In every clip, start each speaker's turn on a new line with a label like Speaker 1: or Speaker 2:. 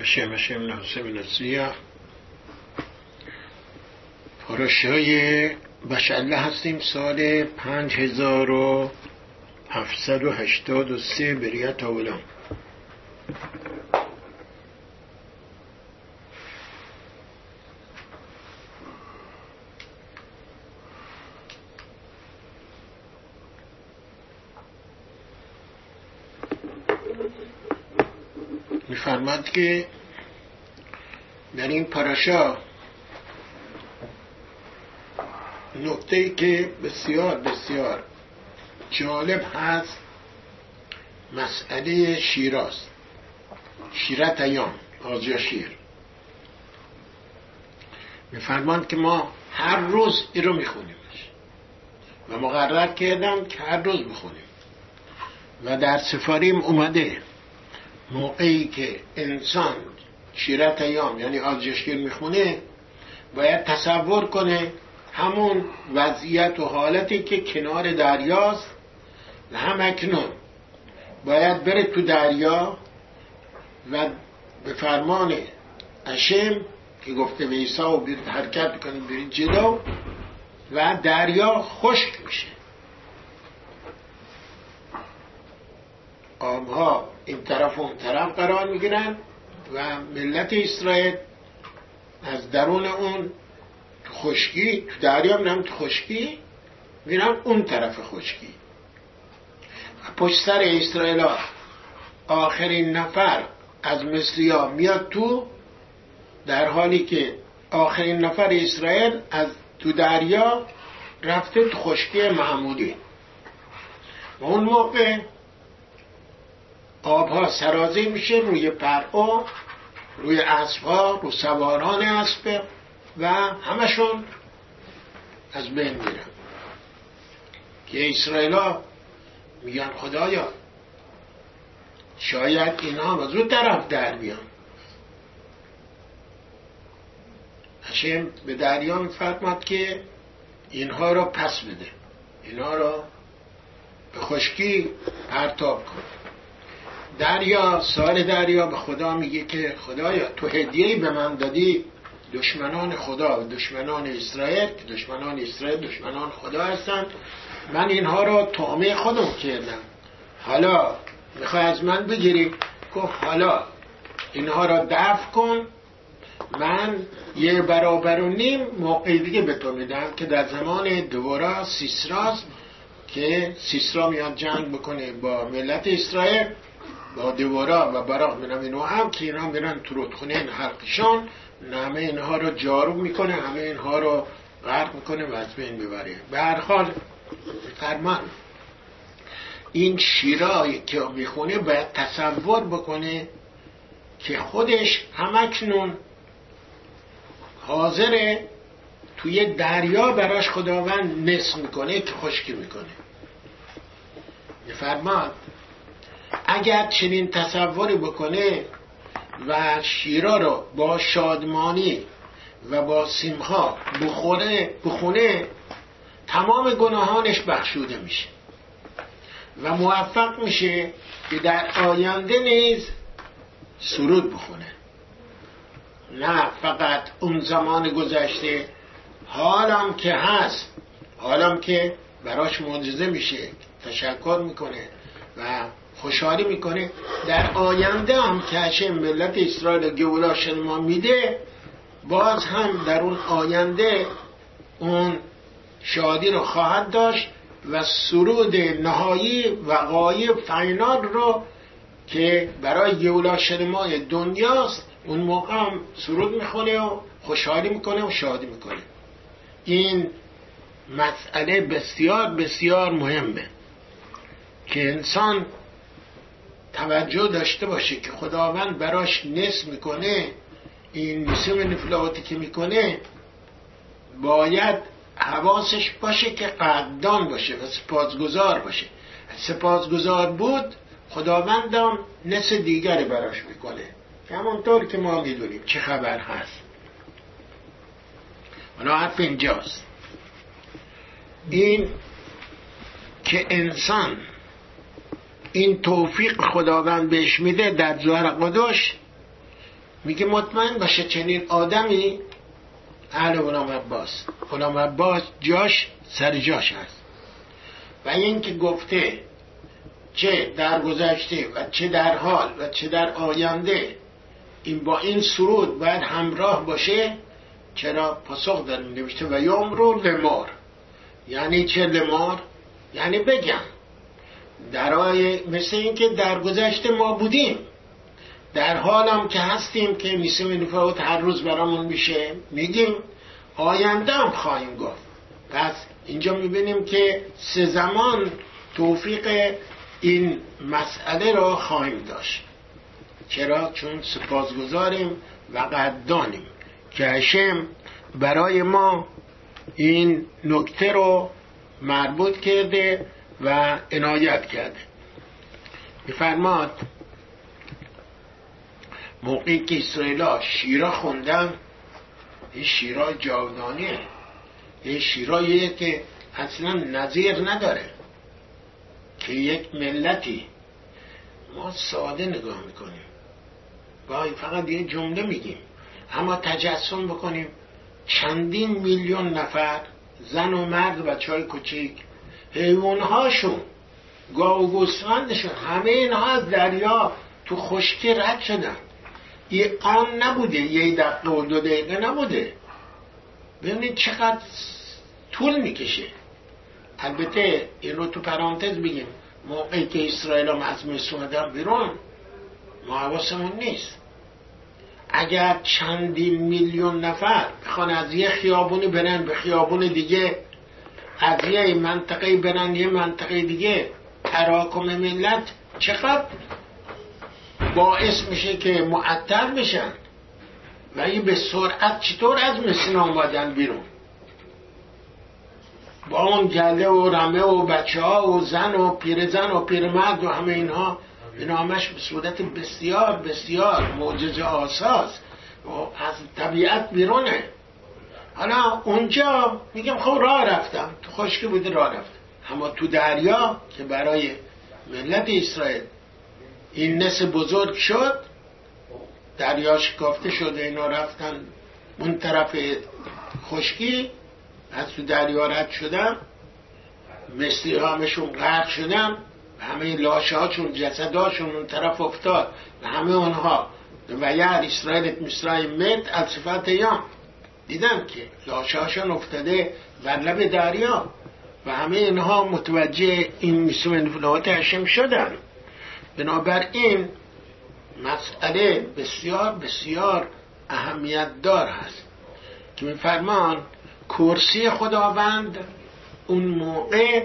Speaker 1: בשם השם نعوذ ونستعین. پاراشای بشأله هستیم. سال 5783 بریت اولام. می‌فرماد که در این پاراشا نکته‌ای که بسیار بسیار جالب هست مسئله شیراست. شیرت ایام، آجا شیر. می‌فرماد که ما هر روز این رو میخونیمش و مقرر کردم که هر روز بخونیم و در سفاریم اومده موقعی که انسان شیرت ایام یعنی آجا شیر میخونه باید تصور کنه همون وضعیت و حالتی که کنار دریاست و هم اکنون باید بره تو دریا و به فرمان اشم که گفته به عیسی و برید حرکت کنید برید جلو و دریا خشک میشه، آبها این طرف و اون طرف قرار میگیرن و ملت اسرائیل از درون اون خشکی تو دریا میرن، تو خشکی میرن اون طرف خشکی و پشت سر اسرائیل ها آخرین نفر از مصری ها میاد تو، در حالی که آخرین نفر اسرائیل از تو دریا رفته تو خشکی معمولی و اون موقع آبها سرازیر میشه روی پرعا، روی اسبها، رو سواران اسب و همشون از بین میرن که اسرائیل ها میگن خدایا شاید اینا از اون طرف در بیان. هشم به دریا میفرماد که اینها را پس بده، اینها را به خشکی پرتاب کن. دریا سال دریا به خدا میگه که خدایا تو هدیه‌ای به من دادی دشمنان خدا و دشمنان اسرائیل که دشمنان اسرائیل دشمنان خدا هستن، من اینها را طعمه خودم کردم، حالا میخوای از من بگیری؟ گفت حالا اینها را دفع کن، من 1.5 موقع دیگه به تو میدم که در زمان دورا سیسراست که سیسرا میاد جنگ بکنه با ملت اسرائیل با دورا و براق میرن اینو هم که اینا میرن تو رودخونه حلقشان، همه اینها رو جارو میکنه، همه اینها رو غرق میکنه و از بین میبره. به هر حال فرمان این شیرایی که میخونه باید تصور بکنه که خودش همکنون حاضره توی دریا براش خداوند نصف میکنه که خشکی میکنه. میفرماد اگر چنین تصوری بکنه و شیرا رو با شادمانی و با سیمها بخونه تمام گناهانش بخشوده میشه و موفق میشه که در آینده نیز سرود بخونه، نه فقط اون زمان گذشته، حالم که هست، حالم که براش معجزه میشه تشکر میکنه و خوشحالی میکنه، در آینده هم که هشم ملت اسرائیل گولا شنما میده باز هم در اون آینده اون شادی رو خواهد داشت و سرود نهایی و غایب فینال رو که برای گولا شنمای دنیاست اون موقع هم سرود میخونه و خوشحالی میکنه و شادی میکنه. این مسئله بسیار بسیار مهمه که انسان توجه داشته باشه که خداوند براش نصف میکنه، این نصف نفلاتی که میکنه باید حواسش باشه که قدردان باشه و سپاسگزار باشه. سپاسگزار بود خداوندم نصف دیگری براش میکنه که همونطور که ما میدونیم چه خبر هست. حالا حرف اینجاست، این که انسان این توفیق خداوند بهش میده در ظاهر قدوش میگه مطمئن باشه چنین آدمی اهل غلام عباس. غلام عباس جاش سر جاش هست. و این که گفته چه در گذشته و چه در حال و چه در آینده این با این سرود باید همراه باشه، چرا پاسخ داره نوشته و یامرو لمار. یعنی چه لمار؟ یعنی بگم مثل این که در گذشته ما بودیم، در حالم که هستیم که میسیم نفوت هر روز برامون میشه میگیم، آینده هم خواهیم گفت. پس اینجا میبینیم که 3 زمان توفیق این مسئله را خواهیم داشت. چرا؟ چون سپاسگزاریم و قدردانیم که هشم برای ما این نکته رو مربوط کرده و عنایت کرده. میفرماد موقعی که اسرائیل‌ها شیرا خوندن، این شیرا جاودانیه، این شیراییه که اصلا نظیر نداره، که یک ملتی ما ساده نگاه میکنیم، گاهی فقط یه جمله میگیم، اما تجسم بکنیم چندین میلیون نفر زن و مرد و بچهای کوچیک، حیوانهاشون، گاو و گوسفندشون، همه اینها از دریا تو خشکی رد شدن. یه آن نبوده، یه دقیقه و 2 دقیقه نبوده. ببینید چقدر طول میکشه. البته این رو تو پرانتز بگیم، موقعی که اسرائیل هم از مصر اومدن بیرون ما حواسمون نیست. اگر چندین میلیون نفر بخوان از یه خیابونی برن به خیابون دیگه، از یه منطقه برن یه منطقه دیگه، تراکم ملت چقدر باعث میشه که معطل بشن و این به سرعت چطور از مصر آمدن بیرون با اون گله و رمه و بچه ها و زن و پیرزن و پیرمرد و همه اینها همش به صورت بسیار بسیار معجزه آساس از طبیعت بیرونه. حالا اونجا میگم خب راه رفتم، تو خشکی بوده راه رفتم، اما تو دریا که برای ملت اسرائیل این نس بزرگ شد، دریا شکافته شده، اینا رفتن اون طرف خشکی، از تو دریا رد شدن، مصری همشون غرق شدن، همه لاشه هاشون جسداشون اون طرف افتاد و همه اونها و یر اسرائیل مصرای مت از صفت یام دیدن که لاشه هاشون افتاده بر لب دریا و همه اینها متوجه این میسوم انفلات هشم شدن. بنابراین مسئله بسیار بسیار اهمیت دار هست که میفرمان کرسی خداوند اون موقع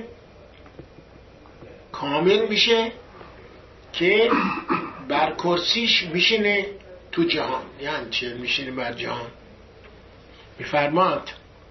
Speaker 1: کامل میشه که بر کرسیش میشینه تو جهان. یعنی چه میشینه بر جهان؟ میفرماد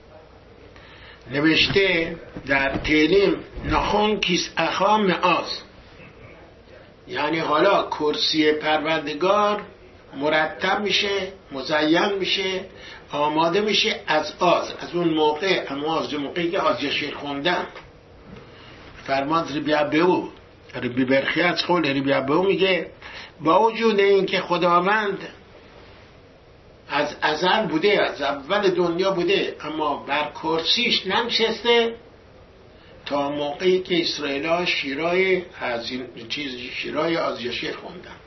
Speaker 1: نوشته در تیلیم نخون کیس اخا معاز، یعنی حالا کرسی پروردگار مرتب میشه، مزین میشه، آماده میشه از اون موقع، اما از موقعی که آزیشیر خوندن. فرماد ربی برخی از قول ربی عبهو میگه با وجود این که خداوند از ازل بوده، از اول دنیا بوده، اما بر کرسیش ننشسته تا موقعی که اسرائیل شیرای از این چیز شیرای آزیشیر خوندن،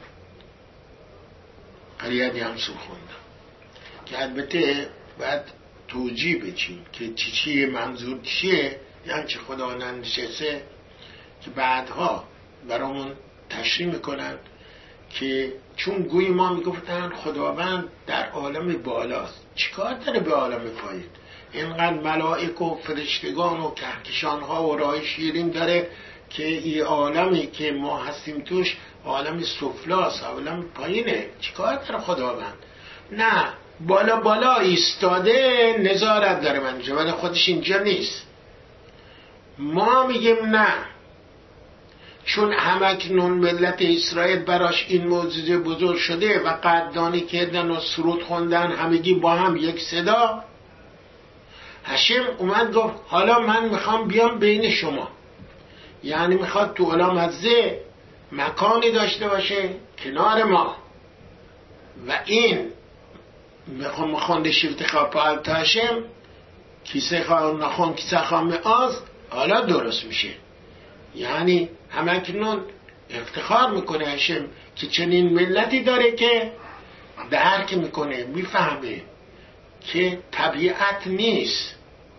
Speaker 1: قریه همسو خوندن، که البته باید توجیه بچیم که چی منظور چیه، یعنی چه خدا ننشسته، که بعدها برامون تشریح میکنن که چون گوی ما میگفتن خداوند در عالم بالاست، چیکار داره به عالم پایین؟ اینقدر ملائک و فرشتگان و کهکشانها و راه شیرین داره که این عالمی که ما هستیم توش عالم سفلاست، عالم پایینه، چیکار داره خداوند؟ نه، بالا بالا ایستاده نظارت داره منجا، ولی خودش اینجا نیست. ما میگیم نه، چون همکنون ملت اسرائیل براش این معجزه بزرگ شده و قدردانی کردن و سرود خوندن همگی با هم یک صدا، هشم اومد گفت حالا من میخوام بیام بین شما، یعنی میخواد تو علامزه مکانی داشته باشه کنار ما و این خونده شیفت خواب پالتاشم کیسه خواه نخون کیسه خام آز حالا درست میشه. یعنی همکنون افتخار میکنه هشم که چنین ملتی داره که درک میکنه، میفهمه که طبیعت نیست،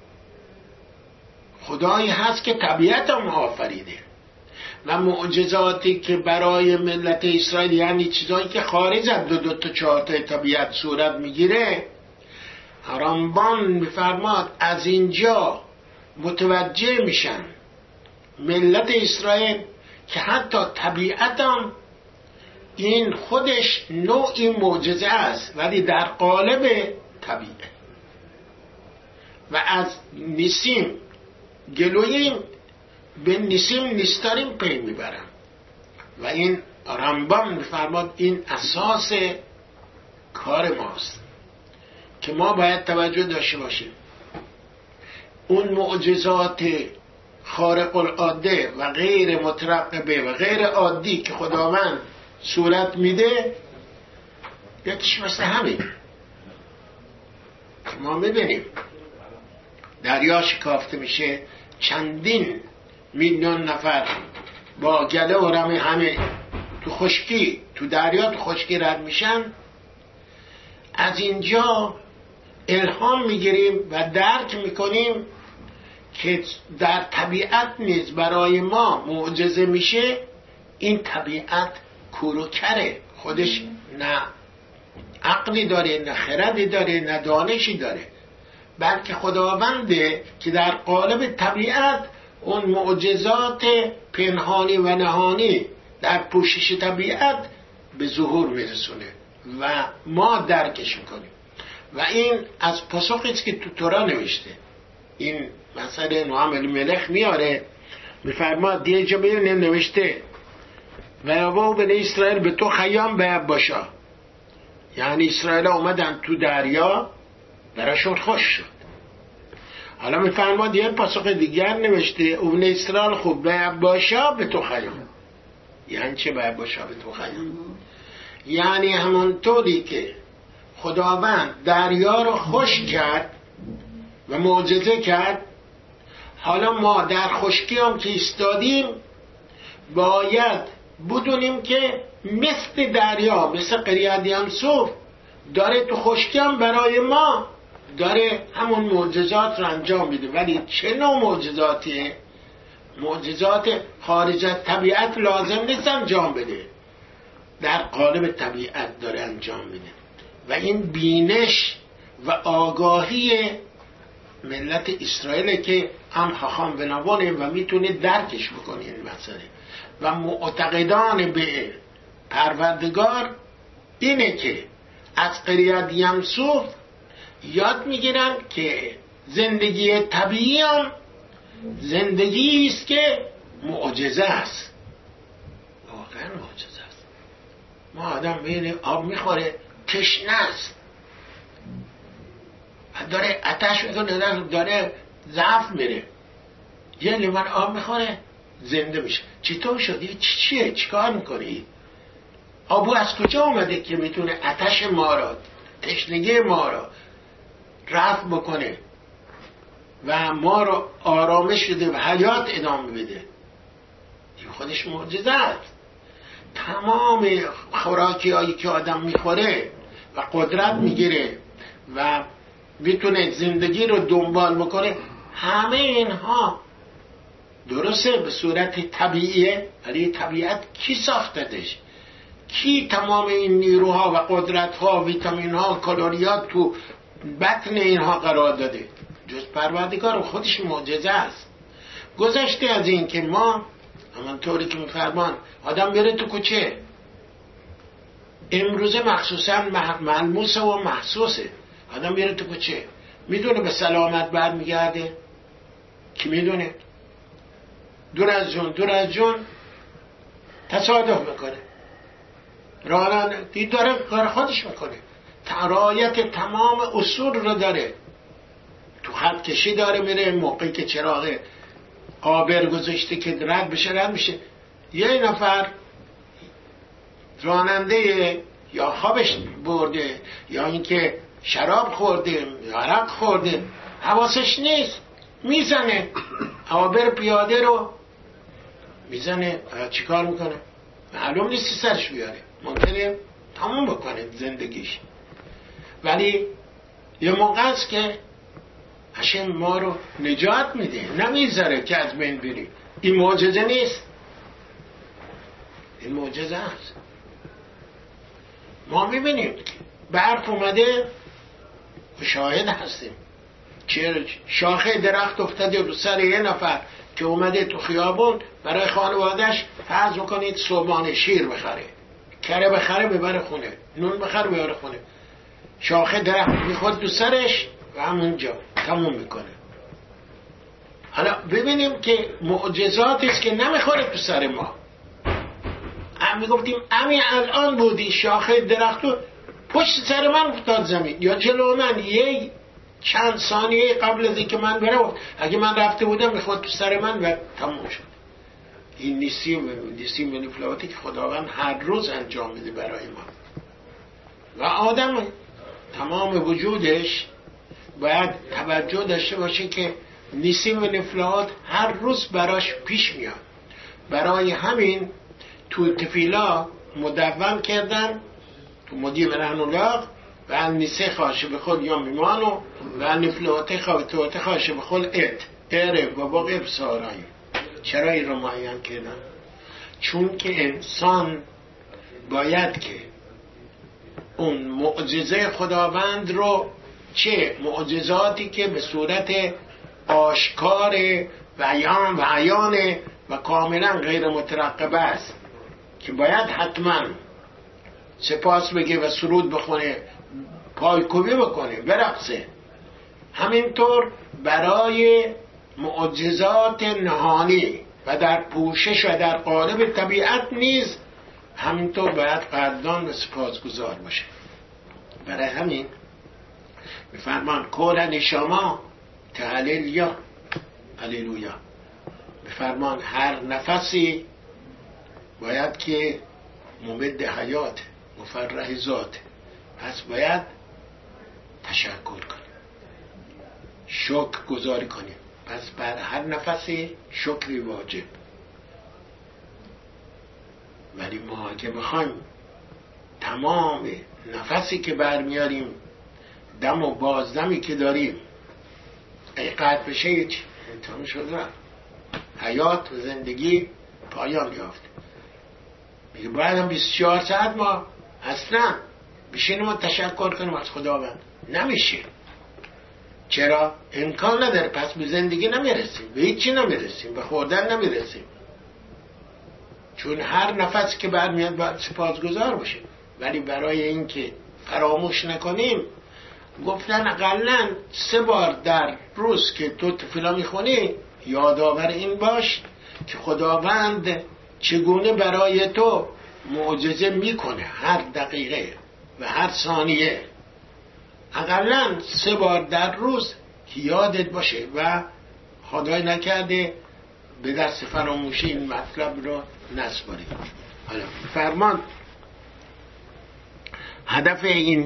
Speaker 1: خدایی هست که طبیعت هم آفریده و معجزاتی که برای ملت اسرائیل، یعنی چیزایی که خارج از دو تا چهار تا طبیعت صورت میگیره، رامبان میفرماد از اینجا متوجه میشن ملت اسرائیل که حتی طبیعت هم این خودش نوعی معجزه است ولی در قالب طبیعه. و از نیسیم گلوییم به نیسیم نیستاریم پی میبرم و این رامبان میفرماد این اساس کار ماست که ما باید توجه داشته باشیم. اون معجزات خارق العاده و غیر مترقبه و غیر عادی که خداوند صورت میده، یکیش مثل همین ما میبینیم دریا شکافته میشه، چندین میلیون نفر با گله و رمه همه تو خشکی، تو دریا تو خشکی رد میشن. از اینجا الهام میگیریم و درک میکنیم که در طبیعت نیز برای ما معجزه میشه. این طبیعت کوروکره، خودش نه عقلی داره، نه خردی داره، نه دانشی داره، بلکه خداونده که در قالب طبیعت اون معجزات پنهانی و نهانی در پوشش طبیعت به ظهور میرسونه و ما درکش میکنیم. و این از پاسخی است که تو تورا نوشته. این مسئله نوام الملخ میاره، میفرماد دیگه جا ببینیم نوشته و یابا بنی اسرائیل به تو خیام بیب باشا، یعنی اسرائیل اومدن تو دریا براشون خوش شد. حالا میفرماد یه پاسخ دیگر نوشته اون اسرائیل خوب بیب باشا به تو خیام. یعنی چه بیب باشا به تو خیام؟ یعنی همونطوری که خداوند دریا رو خوش کرد و معجزه کرد، حالا ما در خشکی هم که ایستادیم باید بدونیم که مثل دریا، مثل قریه یمسوف داره تو خشکی هم برای ما داره همون معجزات رو انجام میده. ولی چه نوع معجزاتیه؟ معجزات خارج از طبیعت لازم نیست انجام بده، در قالب طبیعت داره انجام میده. و این بینش و آگاهی ملت اسرائیل که هم خاخام و نوانه و میتونه درکش بکنه این مسئله. و معتقدان به پروردگار اینه که از قریه یمسوف یاد میگیرن که زندگی طبیعی هم زندگی است که معجزه است، واقعا معجزه است. ما آدم ببینیم آب میخوره تشنه است، داره آتش میکنه، داره ضعف میره، یه لیوان آب میخوره زنده میشه. چطور شدی؟ چیه؟ چیکار میکنی؟ آبو از کجا اومده که میتونه آتش ما را، تشنگی ما را رفع بکنه و ما را آرامش بده و حیات ادامه بده؟ این خودش معجزه است. تمام خوراکی هایی که آدم میخوره و قدرت میگیره و میتونه زندگی رو دنبال بکنه، همه اینها درسته به صورت طبیعیه، ولی طبیعت کی ساختدش؟ کی تمام این نیروها و قدرتها، ویتامینها، کالریات تو بطن اینها قرار داده؟ جز پروردگار. خودش معجزه است. گذشته از این که ما همانطوری که میفرمان آدم میره تو کوچه، امروزه مخصوصا ملموسه و محسوسه، آدم میره تو کوچه میدونه به سلامت بعد میگرده؟ کی میدونه؟ دور از جون تصادف میکنه، راننده دید داره کار خودش میکنه، رعایت تمام اصول رو داره، تو خط کشی داره میره، موقعی که چراغ آبر گذاشته که رد بشه رد میشه. یه نفر راننده یا خوابش برده یا اینکه شراب خورده یا عرق خورده، حواسش نیست، میزنه عابر پیاده رو میزنه. چیکار میکنه؟ معلوم نیستی سرش بیاره، ممکنه تموم بکنه زندگیش. ولی یه موقع است که هشم ما رو نجات میده، نمیذاره که از بین بریم. این معجزه نیست؟ این معجزه است. ما میبینیم برف اومده و شاهد هستیم که شاخه درخت افتاده رو سر یه نفر که اومده تو خیابون برای خانوادهش، فرض میکنید صبحانه شیر بخره، کره بخره ببره خونه، نون بخره ببره خونه، شاخه درخت میخورد تو سرش و همونجا تموم میکنه. حالا ببینیم که معجزاتی است که نمیخوره تو سر ما. میگفتیم همین الان بودی شاخه درختو پشت سر من افتاد زمین یا جلو من، یه چند ثانیه قبل از اینکه من برم، اگه من رفته بودم میخواد تو سر من و تموم شد. این نیستی منفلاتی که خداوند هر روز انجام میده برای ما. و آدم تمام وجودش باید توجه داشته باشه که نیستی منفلات هر روز براش پیش میاد. برای همین تو تفیلا مدون کردن تو مدی برهن الله و النسه خواشه بخول یا میمانو و النفلات خواشه بخول اره و باقی بسارایی. چرا این رو معین کردن؟ چون که انسان باید که اون معجزه خداوند رو، چه معجزاتی که به صورت آشکار و عیان و کاملا غیر مترقبه است که باید حتما سپاس بگه و سرود بخونه، پایکوبی بکنه، برقصه، همینطور برای معجزات نهانی و در پوشش و در قالب طبیعت نیز همینطور باید قدردان و سپاسگزار باشه. برای همین بفرمان کورن شما تهلیلیا هلیلویا، بفرمان هر نفسی باید که ممد حیات مفرح ذات، پس باید تشکر کنیم، شکر گذاری کنیم. پس بر هر نفسی شکری واجب. ولی ما اگه بخوایم تمام نفسی که برمیاریم، دم و بازدمی که داریم ای قطع بشه، هیچ تمام شد رفت، حیات و زندگی پایان یافت. میگه باید هم 24 ساعت ما اصلا بشینیم و تشکر کنیم از خداوند. نمیشه. چرا؟ امکان نداره. پس به زندگی نمیرسیم، به هیچی نمیرسیم، به خوردن نمیرسیم. چون هر نفس که برمیاد باید سپاسگزار باشیم. ولی برای اینکه فراموش نکنیم، گفتن اقلن 3 بار در روز که تو تفیلا میخونی یادآور این باش که خداوند چگونه برای تو معجزه میکنه هر دقیقه و هر ثانیه. اقلن 3 بار در روز که یادت باشه و خدای نکرده به دست فراموشی این مطلب رو نسپاری. حالا فرمان هدف این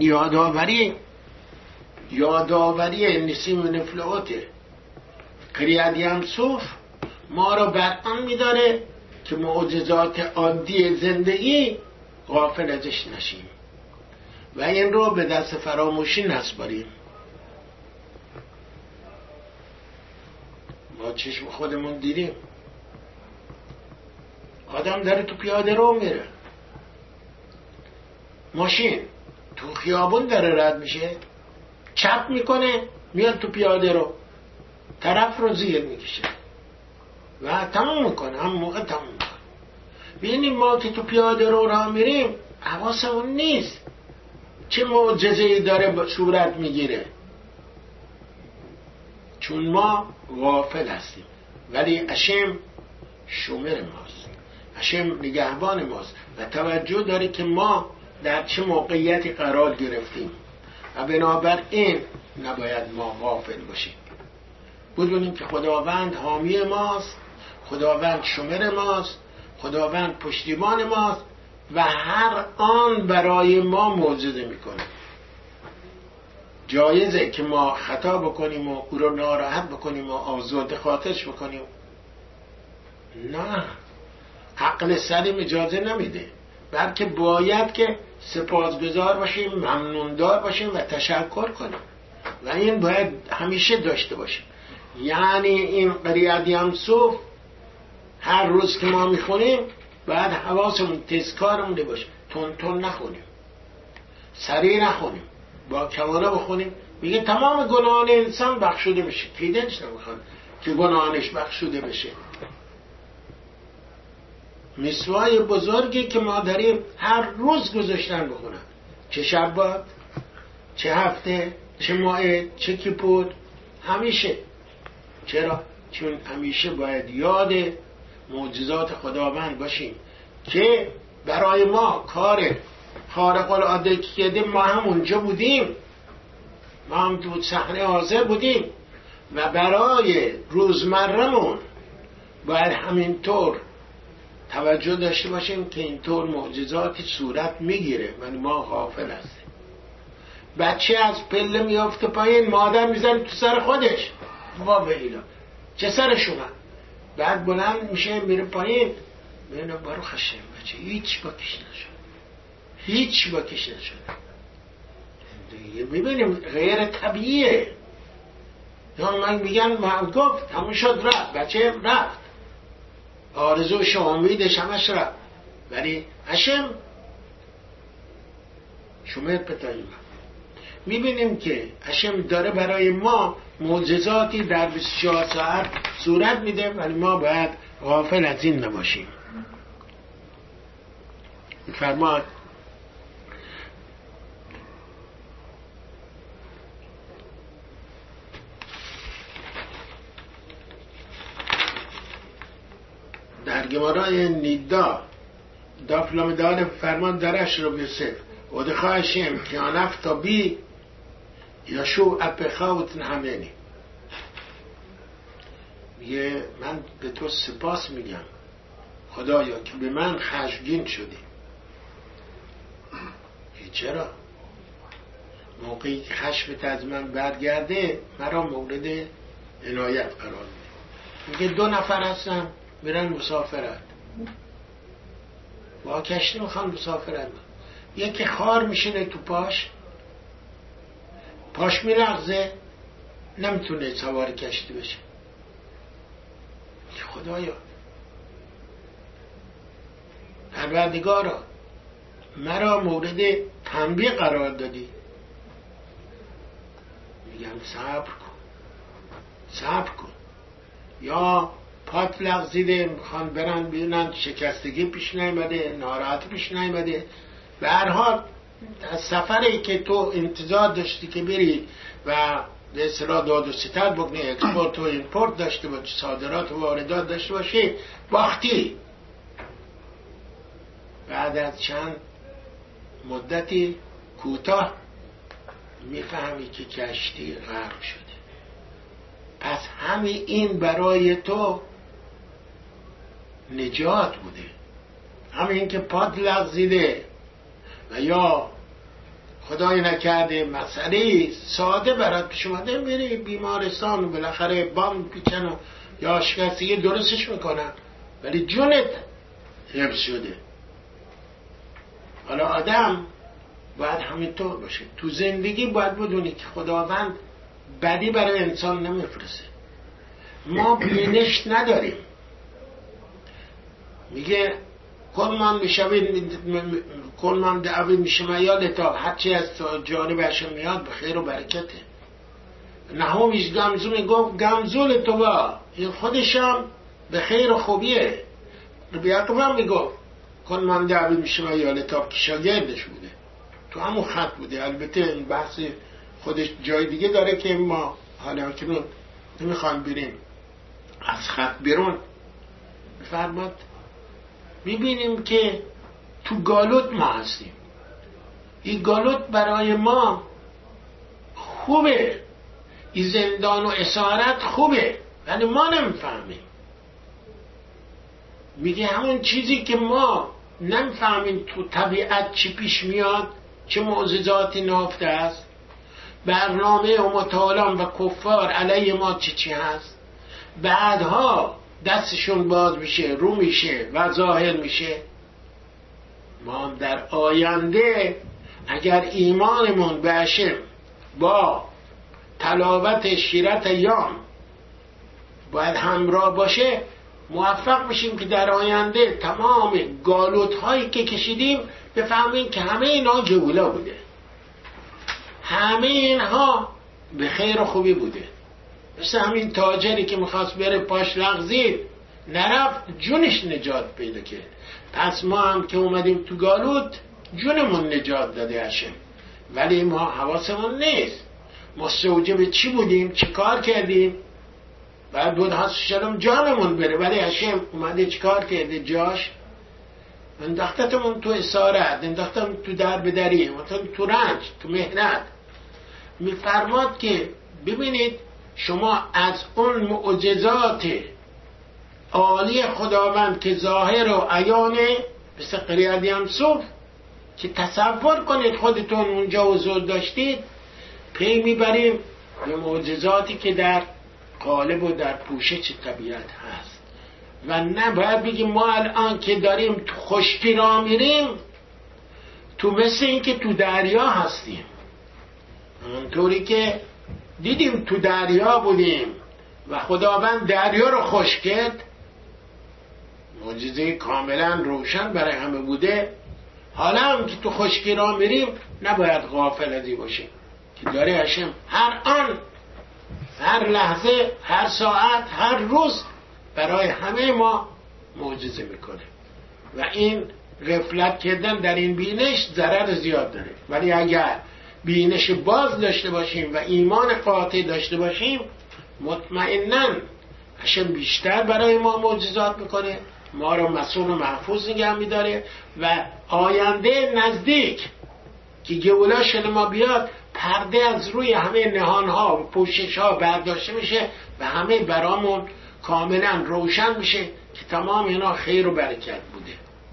Speaker 1: یادآوری نسیم نفلوته قریاد یمسوف ما رو بر آن میداره که معجزات عادی زندگی غافل ازش نشیم و این رو به دست فراموشی نسپاریم. ما چشم خودمون دیدیم آدم داره تو پیاده رو میره، ماشین تو خیابون داره رد میشه، چپ میکنه میاد تو پیاده رو، طرف رو زیر میکشه و تموم میکنه، هم موقع تموم میکنه. ببینیم ما که تو پیاده رو راه میریم حواسمون نیست چه معجزه‌ای داره صورت میگیره، چون ما غافل هستیم. ولی اشم شومر ماست، اشم نگهبان ماست و توجه داره که ما در چه موقعیتی قرار گرفتیم و بنابراین نباید ما غافل باشیم. بدونیم که خداوند حامی ماست، خداوند شومر ماست، خداوند پشتیبان ماست و هر آن برای ما معجزه میکنه. جایزه که ما خطا بکنیم و او رو ناراحت بکنیم و آزرده خاطرش بکنیم؟ نه، عقل سلیم اجازه نمیده، بلکه باید که سپاسگزار باشیم، ممنوندار باشیم و تشکر کنیم و این باید همیشه داشته باشیم. یعنی این قریه یمسوف هر روز که ما میخونیم باید حواسمون تذکارمون باشه، تون تون نخونیم، سریع نخونیم، با کمانه بخونیم. میگه تمام گناهان انسان بخشوده بشه. کی دلش نمیخواد که گناهانش بخشوده بشه؟ مسوای بزرگی که ما داریم هر روز گذاشتن بخونن، چه شبات، چه هفته، چه ماه، چه کیپور، همیشه. چرا؟ چون همیشه باید یاد معجزات خداوند باشیم که برای ما کار خارق العاده کرده. ما هم اونجا بودیم، ما هم تو صحنه حاضر بودیم و برای روزمرمون باید همینطور توجه داشته باشیم که اینطور معجزاتی صورت میگیره ولی ما غافل هستیم. بچه از پله میافته پایین، مادر میزنه تو سر خودش، بابا اینا چه سرش اومد، بعد بلند میشه میره پایین، میره بارو خشم بچه هیچ باکش نشد، هیچ باکش نشد. ببینیم غیر طبیعیه. یا من میگن ما گفت همون شد رفت، بچه رفت، آرزوش و امیدش همش رفت، ولی هشم شمیر پتاییم. میبینیم که هشم داره برای ما معجزاتی در 24 ساعت صورت میده ولی ما باید غافل از این نباشیم. فرماد در گمارای نیدا دافلام دار فرمان درش رو بسف و دخواهشیم که آنف تا بی یا شو اپخاوت نهمینی. میگه من به تو سپاس میگم خدایا که به من خشمگین شدی. چرا؟ موقعی که خشمت از من برگرده مرا مورد عنایت قرار میده. میگه 2 نفر هستن میرن مسافرت، با کشتی میخوان مسافرت، یکی خار میشینه تو پاش میلغزه، نمیتونه سوار کشتی بشه. خدایا پروردگارا مرا مورد تنبیه قرار دادی. میگم صبر کن. یا پات لغزیده میخوان برن ببینن شکستگی پیش نیامده، ناراحتی پیش نیامده، به هر حال از سفری که تو انتظار داشتی که بری و به اصطلاح داد و ستد بکنی، اکسپورت و ایمپورت داشته باشی، صادرات و واردات داشته باشی، باختی. بعد از چند مدتی کوتاه میفهمی که کشتی غرق شده. پس همین این برای تو نجات بوده، همین که پات لغزیده و یا خدای نکرده مسئله ساده برات پیش اومده، میری بیمارستان و بالاخره بام پیچن و یا شکستگی درستش میکنن ولی جونت حفظ شده. حالا آدم باید همینطور باشه تو زندگی. باید بدونی که خداوند بدی برای انسان نمیفرسته. ما بینش نداریم. میگه کل من دعوی میشه یا لطا، هرچی از جانبش میاد به خیر و برکته. نهومیش گمزو میگفت گمزول تو با این خودشم به خیر و خوبیه. ربی یعقوب هم میگفت کل من دعوی میشه یا لطا که شاگردش بوده، تو همون خط بوده. البته این بحث خودش جای دیگه داره که ما حالا کنون نمیخوایم بریم از خط بیرون. بفرماد میبینیم که تو گالوت ما هستیم. این گالوت برای ما خوبه، این زندان و اسارت خوبه ولی ما نمیفهمیم. میگه همون چیزی که ما نمیفهمیم تو طبیعت چی پیش میاد، چه معجزاتی نهفته است، برنامه و متعالم و کفار علیه ما چی هست. بعدها دستشون باز میشه، رو میشه و ظاهر میشه. ما در آینده اگر ایمانمون به هشم با تلاوت شیرت ایام باید همراه باشه، موفق میشیم که در آینده تمام گالوت هایی که کشیدیم بفهمیم که همه اینا جوولا بوده، همه اینها به خیر و خوبی بوده. مثل همین تاجری که میخواست بره پاش لغزید، نرفت، جونش نجات پیدا کرد. پس ما هم که اومدیم تو گالوت جونمون نجات داده هشم، ولی ما حواسمون نیست مستوجب چی بودیم، چه کار کردیم. بعد بود حسشم جانمون بره، ولی هشم اومده چه کار کرده؟ جاش انداختتمون تو اسارت، انداختم تو در بدری، تو رنج، تو مهنت. میفرماد که ببینید شما از اون معجزات عالی خداوند که ظاهر و عیانه، مثل قریه یمسوف که تصور کنید خودتون اونجا حضور داشتید، پی میبریم به معجزاتی که در قالب و در پوشش طبیعت هست. و نه باید بگیم ما الان که داریم تو خشکی را میریم، تو مثل این که تو دریا هستیم. اونطوری که دیدیم تو دریا بودیم و خداوند دریا رو خشک کرد، معجزه کاملا روشن برای همه بوده. حالا هم که تو خشکی را میریم نباید غافل از این باشیم که داره هشم هر آن، هر لحظه، هر ساعت، هر روز برای همه ما معجزه میکنه. و این غفلت کردن در این بینش ضرر زیاد داره. ولی اگر بینش باز داشته باشیم و ایمان قاطع داشته باشیم، مطمئناً هشم بیشتر برای ما معجزات میکنه، ما رو مسئول و محفوظ نگه میداره و آینده نزدیک که گولاش ما بیاد، پرده از روی همه نهانها و پوششها برداشته میشه و همه برامون کاملا روشن میشه که تمام اینا خیر و برکت بوده.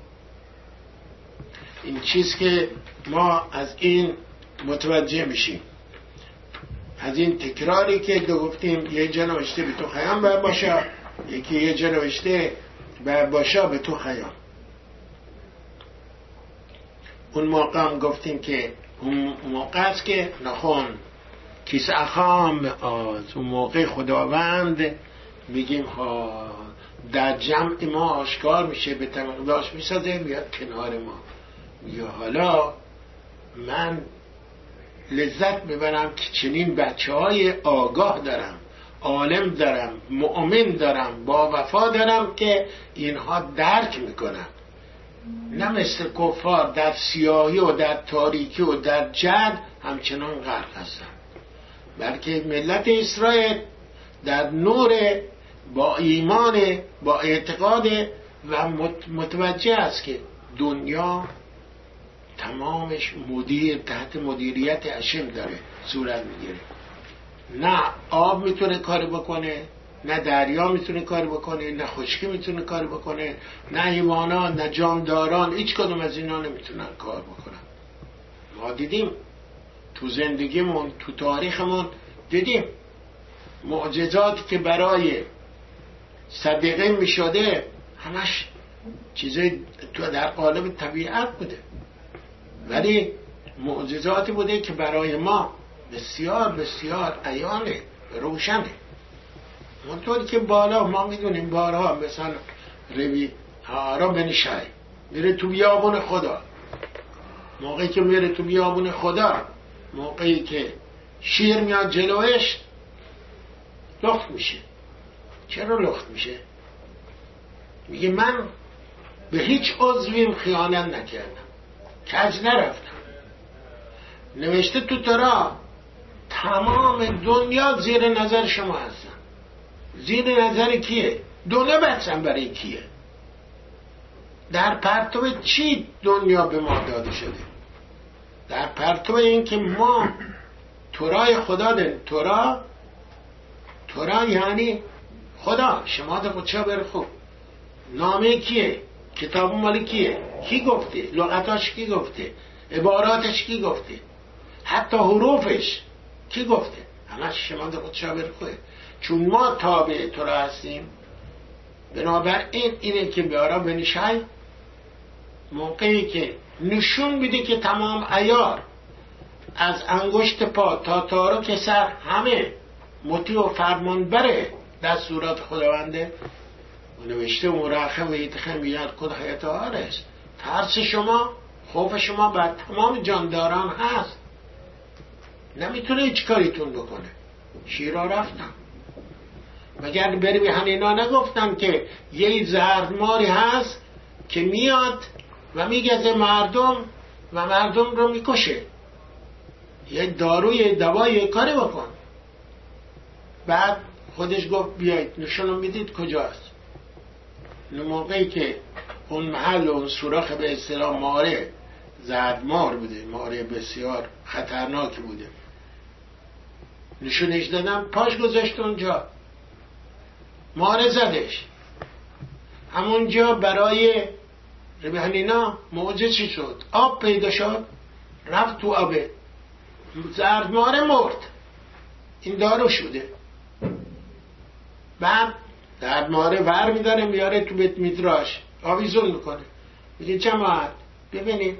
Speaker 1: این چیز که ما از این متوجه میشیم، از این تکراری که گفتیم یه جا نوشته به تو خیام باید باشه، یکی یه جا نوشته باید باشه به تو خیام. اون موقع هم گفتیم که اون موقع است که نخون کیس اخام آز، اون موقع خداوند میگیم ها در جمع ما آشکار میشه، به تمقداش میسازه، میاد کنار ما. یا حالا من لذت میبرم که چنین بچه های آگاه دارم، عالم دارم، مؤمن دارم، با وفا دارم که اینها درک میکنن، نه مثل کفار در سیاهی و در تاریکی و در جد همچنان غرق هستن، بلکه ملت اسرائیل در نور، با ایمان، با اعتقاد و متوجه است که دنیا تمامش تحت مدیریت هشم داره صورت میگیره. نه آب میتونه کاری بکنه، نه دریا میتونه کاری بکنه، نه خشکی میتونه کاری بکنه، نه حیوانات، نه جانداران، هیچ کدوم از اینا نمیتونن کار بکنن. ما دیدیم تو زندگیمون، تو تاریخمون دیدیم معجزاتی که برای صدقه میشده همش چیزای تو در قالب طبیعت بوده، ولی معجزاتی بوده که برای ما بسیار بسیار عیانه، روشنه. اونطوری که بالا ما میدونیم بارها مثلا روی هارا بنشای میره تو بیابون خدا، موقعی که میره تو بیابون خدا، موقعی که شیر میاد جلوش لخت میشه. چرا لخت میشه؟ میگه من به هیچ عضویم خیانت نکردم، کج نرفتم. نوشته تو تورات تمام دنیا زیر نظر شما هستن. زیر نظر کیه؟ دنیا بچم برای کیه؟ در پرتو چی دنیا به ما داده شده؟ در پرتو این که ما تورای خدا داریم. تورا یعنی خدا، شما ده خودشا بره خوب. نامه کیه؟ کتاب مال کیه؟ کی گفته؟ لغتاش کی گفته؟ عباراتش کی گفته؟ حتی حروفش کی گفته؟ همش شما خود شابر خواه. چون ما تابع تو را هستیم، بنابراین اینه که بیارا بنشای موقعی که نشون بده که تمام عیار از انگشت پا تا تارک سر همه مطیع و فرمان بره دستورات خداونده. نوشته مرخم و ایتخم بیاد کد خیط آرست. ترس شما، خوف شما بر تمام جانداران هست، نمیتونه هیچ کاریتون بکنه. شیرا رفتم مگر بری به هنینا نگفتن که یه زردماری هست که میاد و میگزه مردم و مردم رو میکشه، یه داروی دوای کاری بکن. بعد خودش گفت بیایید نشونم میدید کجاست. اون موقعی که اون محل و اون سوراخ به اصطلاح ماره زردمار بوده، ماره بسیار خطرناک بوده، نشونش دادم، پاش گذاشت اونجا، ماره زدش. همونجا برای ربحانینا موجه چی شد؟ آب پیدا شد، رفت تو آبه، زردماره مرد. این دارو شده. بعد زردماره ور میداره میاره تو بیت میدراش آویزون میکنه، میگه جماعت ببینید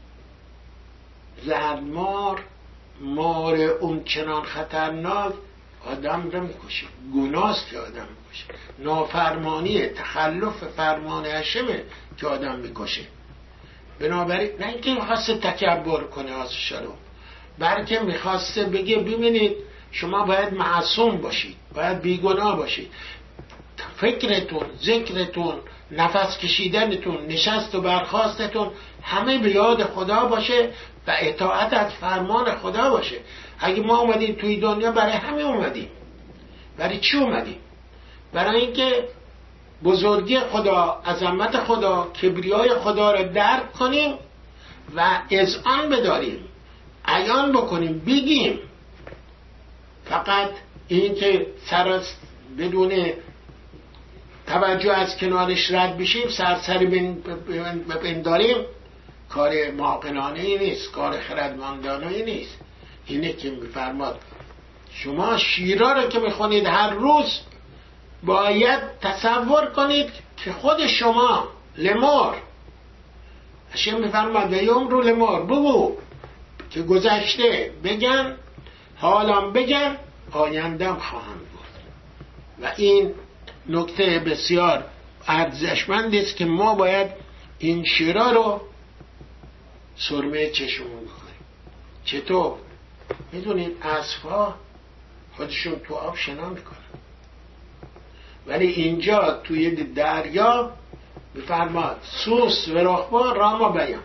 Speaker 1: زردمار مار اون چنان خطرناک آدم رو میکشه، گناست که آدم میکشه، نافرمانیه، تخلف فرمان هشمه که آدم میکشه. بنابراین نه اینکه میخواسته تکبر کنه آسشارو، بلکه میخواسته بگه ببینید شما باید معصوم باشید، باید بیگناه باشید، فکرتون، ذکرتون، نفس کشیدنتون، نشست و برخاستتون همه به یاد خدا باشه و اطاعت از فرمان خدا باشه. اگه ما اومدیم توی دنیا برای همه اومدیم. برای چی اومدیم؟ برای اینکه بزرگی خدا، عظمت خدا، کبریای خدا رو درک کنیم و اذعان بداریم، عیان بکنیم، بگیم. فقط این که سرست بدون توجه از کنارش رد بشیم، سرسری بنداریم، کار معاقلانه ای نیست، کار خردمندانه ای نیست. اینه که میفرماد شما شیرا رو که میخونید هر روز باید تصور کنید که خود شما لمر، هشم میفرماد و یوم رو لمر، بگو که گذشته بگن، حالم بگن، آیندم خواهم بود. و این نکته بسیار ارزشمند است که ما باید این شیرا رو سرمه چشمون بکنیم. چطور؟ میدونید اسب‌ها خودشون تو آب شنا میکنن، ولی اینجا توی دریا بفرماد سوس و رخبا راما بیان،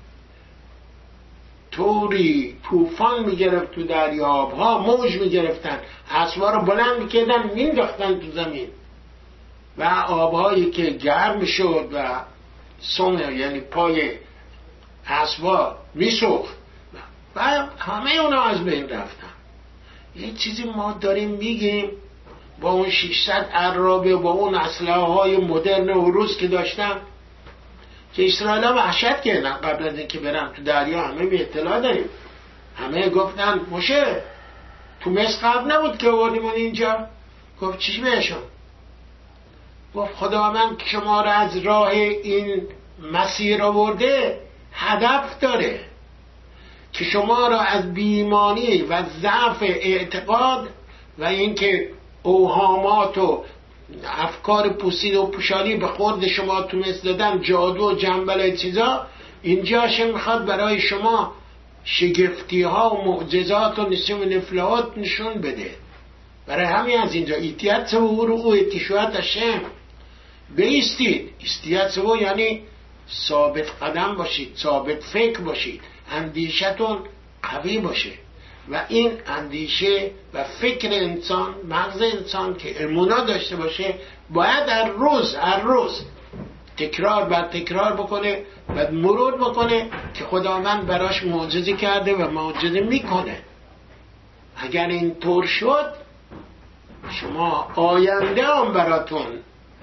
Speaker 1: طوری طوفان میگرفت تو دریا، آبها موج میگرفتن، اسب‌ها رو بلند میکردن مینداختن تو زمین و آبهایی که گرم شد و سم یعنی پای اسب‌ها میسوخت و همه اونا از بین رفتن. یه چیزی ما داریم میگیم با اون 600 عرابه، با اون اسلحه‌های مدرن و روز که داشتن، که اسرائیل‌ها وحشت کردن قبل از اینکه برن تو دریا. همه به اطلاع داریم، همه گفتن موشه تو مصر قبل نبود که آوردیمون اینجا. گفت چی بهشون؟ گفت خداوند شما را از راه این مسیر آورده، هدف داره که شما را از بی‌ایمانی و ضعف اعتقاد و اینکه اوهامات و افکار پوسیده و پوشانی به خورد شما تو مثل دادن، جادو و جنبل چیزا، اینجاش میخواد برای شما شگفتی ها و معجزات و نسیم نفلات نشون بده. برای همین از اینجا ایتیت سو رو اتشوات هشم، بیستید. استیت سو یعنی ثابت قدم باشید، ثابت فکر باشید، اندیشتون قوی باشه. و این اندیشه و فکر انسان، مغز انسان که امونا داشته باشه، باید هر روز تکرار بر تکرار بکنه و مرور بکنه که خداوند براش معجزه کرده و معجزه میکنه. اگر این طور شد، شما آینده هم براتون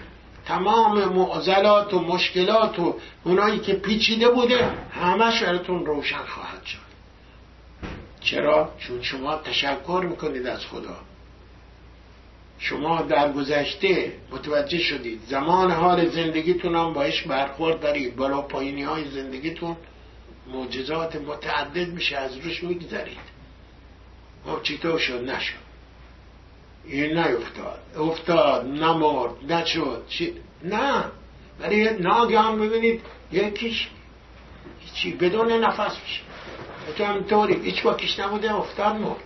Speaker 1: تمام معضلات و مشکلات و اونایی که پیچیده بوده همش براتون روشن خواهد شد. چرا؟ چون شما تشکر میکنید از خدا. شما در گذشته متوجه شدید، زمان حال زندگیتون هم باش برخورد دارید، بالا پایینی های زندگیتون معجزات متعدد میشه، از روش میگذرید. خب چطور شد؟ نشد، این نیفتاد، افتاد، نمرد، نشد، نه، ولی ناگهان میبینید یکیش چی بدون نفس میشه. تو همینطوری هیچ باکیش نبوده، افتاد، مرد.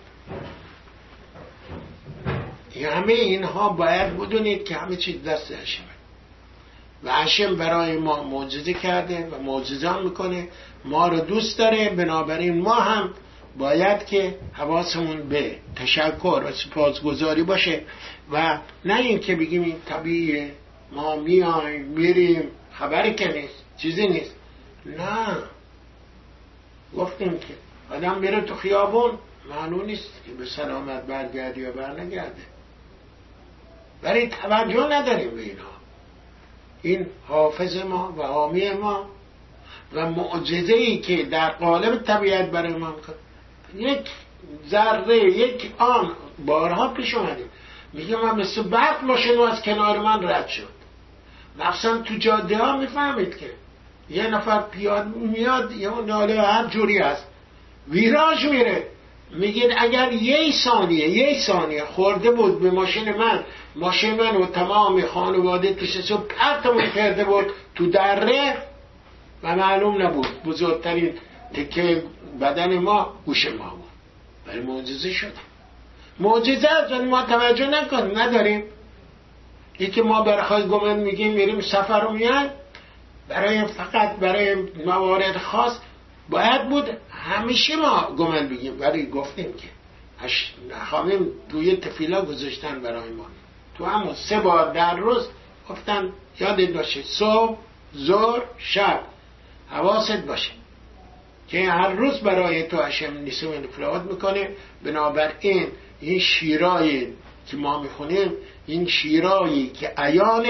Speaker 1: همه اینها باید بدونید که همه چیز دست هشمه و هشم برای ما معجزه کرده و معجزه میکنه، ما رو دوست داره. بنابراین ما هم باید که حواسمون به تشکر و سپاسگزاری باشه و نه این که بگیم این طبیعیه، ما میایم میریم خبری که نیست، چیزی نیست. نه، گفتیم که آدم میره تو خیابون معلوم نیست که به سلامت برگرده یا برنگرده، ولی توجه نداریم به اینها. این حافظ ما و حامی ما و معجزه‌ای که در قالب طبیعت برای ما میکنه، یک ذره، یک آن بارها پیش اومدیم. میگه من مثل برق ماشین از کنار من رد شد. مثلا تو جاده ها میفهمید که یه نفر پیاده میاد، یه ناله هر جوری هست، ویراژ میره، میگید اگر یه ثانیه خورده بود به ماشین من و تمام خانواده توش پرتمون کرده بود تو دره و معلوم نبود بزرگترین تکه بدن ما گوش ما بود. ولی معجزه شد. معجزه از ما توجه نکنیم، نداریم. یکی ما برای گمن میگیم میریم سفر رو میان، فقط برای موارد خاص باید بود همیشه ما گمن بگیم. ولی گفتیم که خانم توی تفیلا گذاشتن برای ما، تو همون 3 بار در روز گفتن یادت باشه صبح، ظهر، شب، حواست باشه که هر روز برای تو هشم نیسم انفراد میکنه. بنابراین این شیرایی که ما میخونیم، این شیرایی که عیان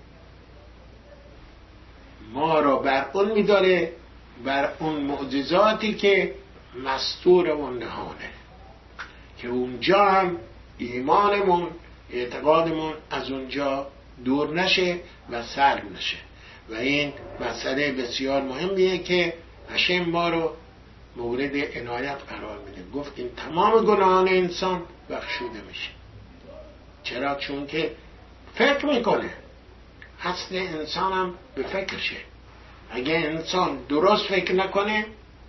Speaker 1: ما را بر اون میداره، بر اون معجزاتی که مستور اون نهانه، که اونجا هم ایمانمون، اعتقادمون از اونجا دور نشه و سلب نشه. و این مسئله بسیار مهمیه که هشم ما رو مورد عنایت قرار میده. گفتیم تمام گناهان انسان بخشوده میشه. چرا؟ چون که فکر میکنه. اصل انسان هم به فکرشه. اگه انسان درست فکر نکنه،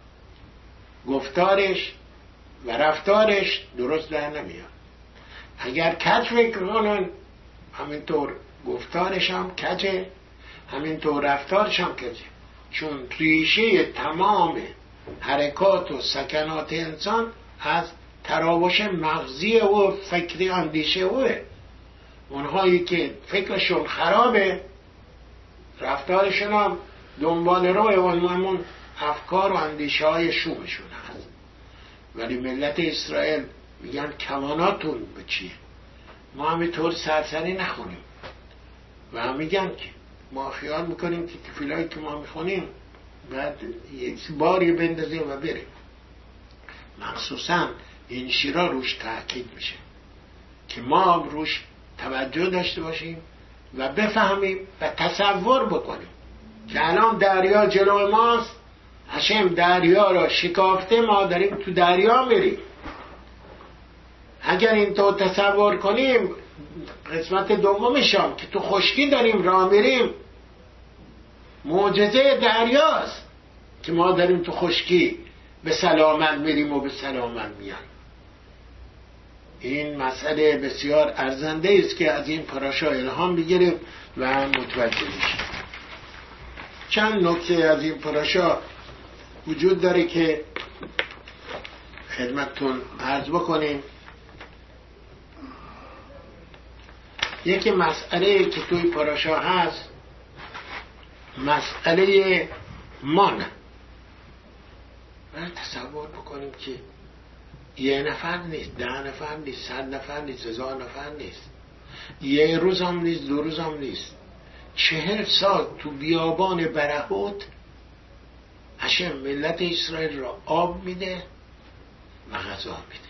Speaker 1: گفتارش و رفتارش درست در نمیاد. اگر کج فکر کنن، همینطور گفتارش هم کجه، همینطور رفتارش هم کجه. چون ریشه تمام حرکات و سکنات انسان از تراوش مغزی و فکری اندیشه اوه. اونهایی که فکرشون خرابه، رفتارشون هم دنبال روی اون افکار و اندیشه های شومشون هست. ولی ملت اسرائیل میگن کواناتون به چیه؟ ما همینطور سرسری نخونیم و هم میگن که ما خیال میکنیم که تفیلایی که ما میخونیم بعد یک باری بندازیم و بریم. مخصوصا این شیرا روش تأکید میشه که ما روش توجه داشته باشیم و بفهمیم و تصور بکنیم که الان دریا جلو ماست، هشم دریا را شکافته، ما داریم تو دریا میریم. اگر این تو تصور کنیم، قسمت دومشم که تو خشکی داریم راه میریم، معجزه دریاست که ما داریم تو خشکی به سلامت میریم و به سلامت میان. این مسئله بسیار ارزنده است که از این پاراشا الهام بگیریم و متوجه میشیم. چند نکته از این پاراشا وجود داره که خدمتتون عرض بکنیم. یکی مسئله که توی پاراشا هست، مسئله مان. تصور بکنیم که 1 نفر نیست، 10 نفر نیست، 100 نفر نیست، 1000 نفر نیست، 1 روز هم نیست، 2 روز هم نیست، 40 سال تو بیابان برهوت هشم ملت اسرائیل را آب میده و غذا میده.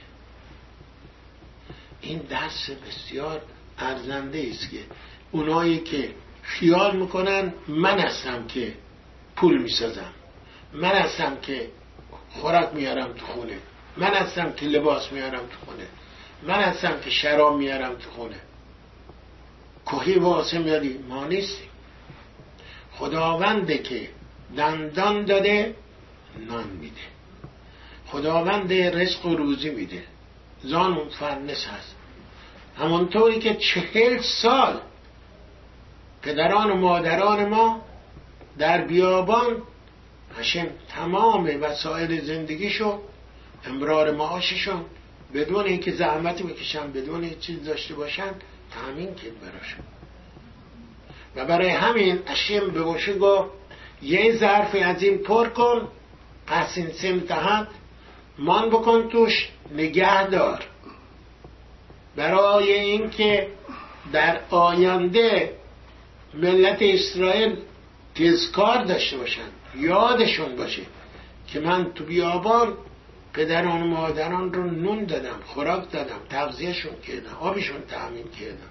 Speaker 1: این درس بسیار ارزنده است که اونایی که خیال میکنن من هستم که پول میسازم، من هستم که خوراک میارم تو خونه، من هستم که لباس میارم تو خونه، من هستم که شراب میارم تو خونه، کوهی واسه میاری. ما نیستیم. خداونده که دندان داده نان میده، خداوند رزق و روزی میده، زان مفنس هست. همونطوری که 40 سال پدران و مادران ما در بیابان هشم تمام وسایل زندگیشون، امرار معاششون بدون اینکه زحمتی بکشن، بدون هیچ چیز داشته باشن، تامین کرد براشون. و برای همین هشم به موشه گفت یه ظرف از این پر کن، پس این سمتحت مان بکن توش، نگه دار، برای اینکه در آینده ملت اسرائیل تذکار داشته باشن، یادشون باشه که من تو بیابان پدران و مادران رو نون دادم، خوراک دادم، تغذیهشون کردم، آبشون تامین کردم.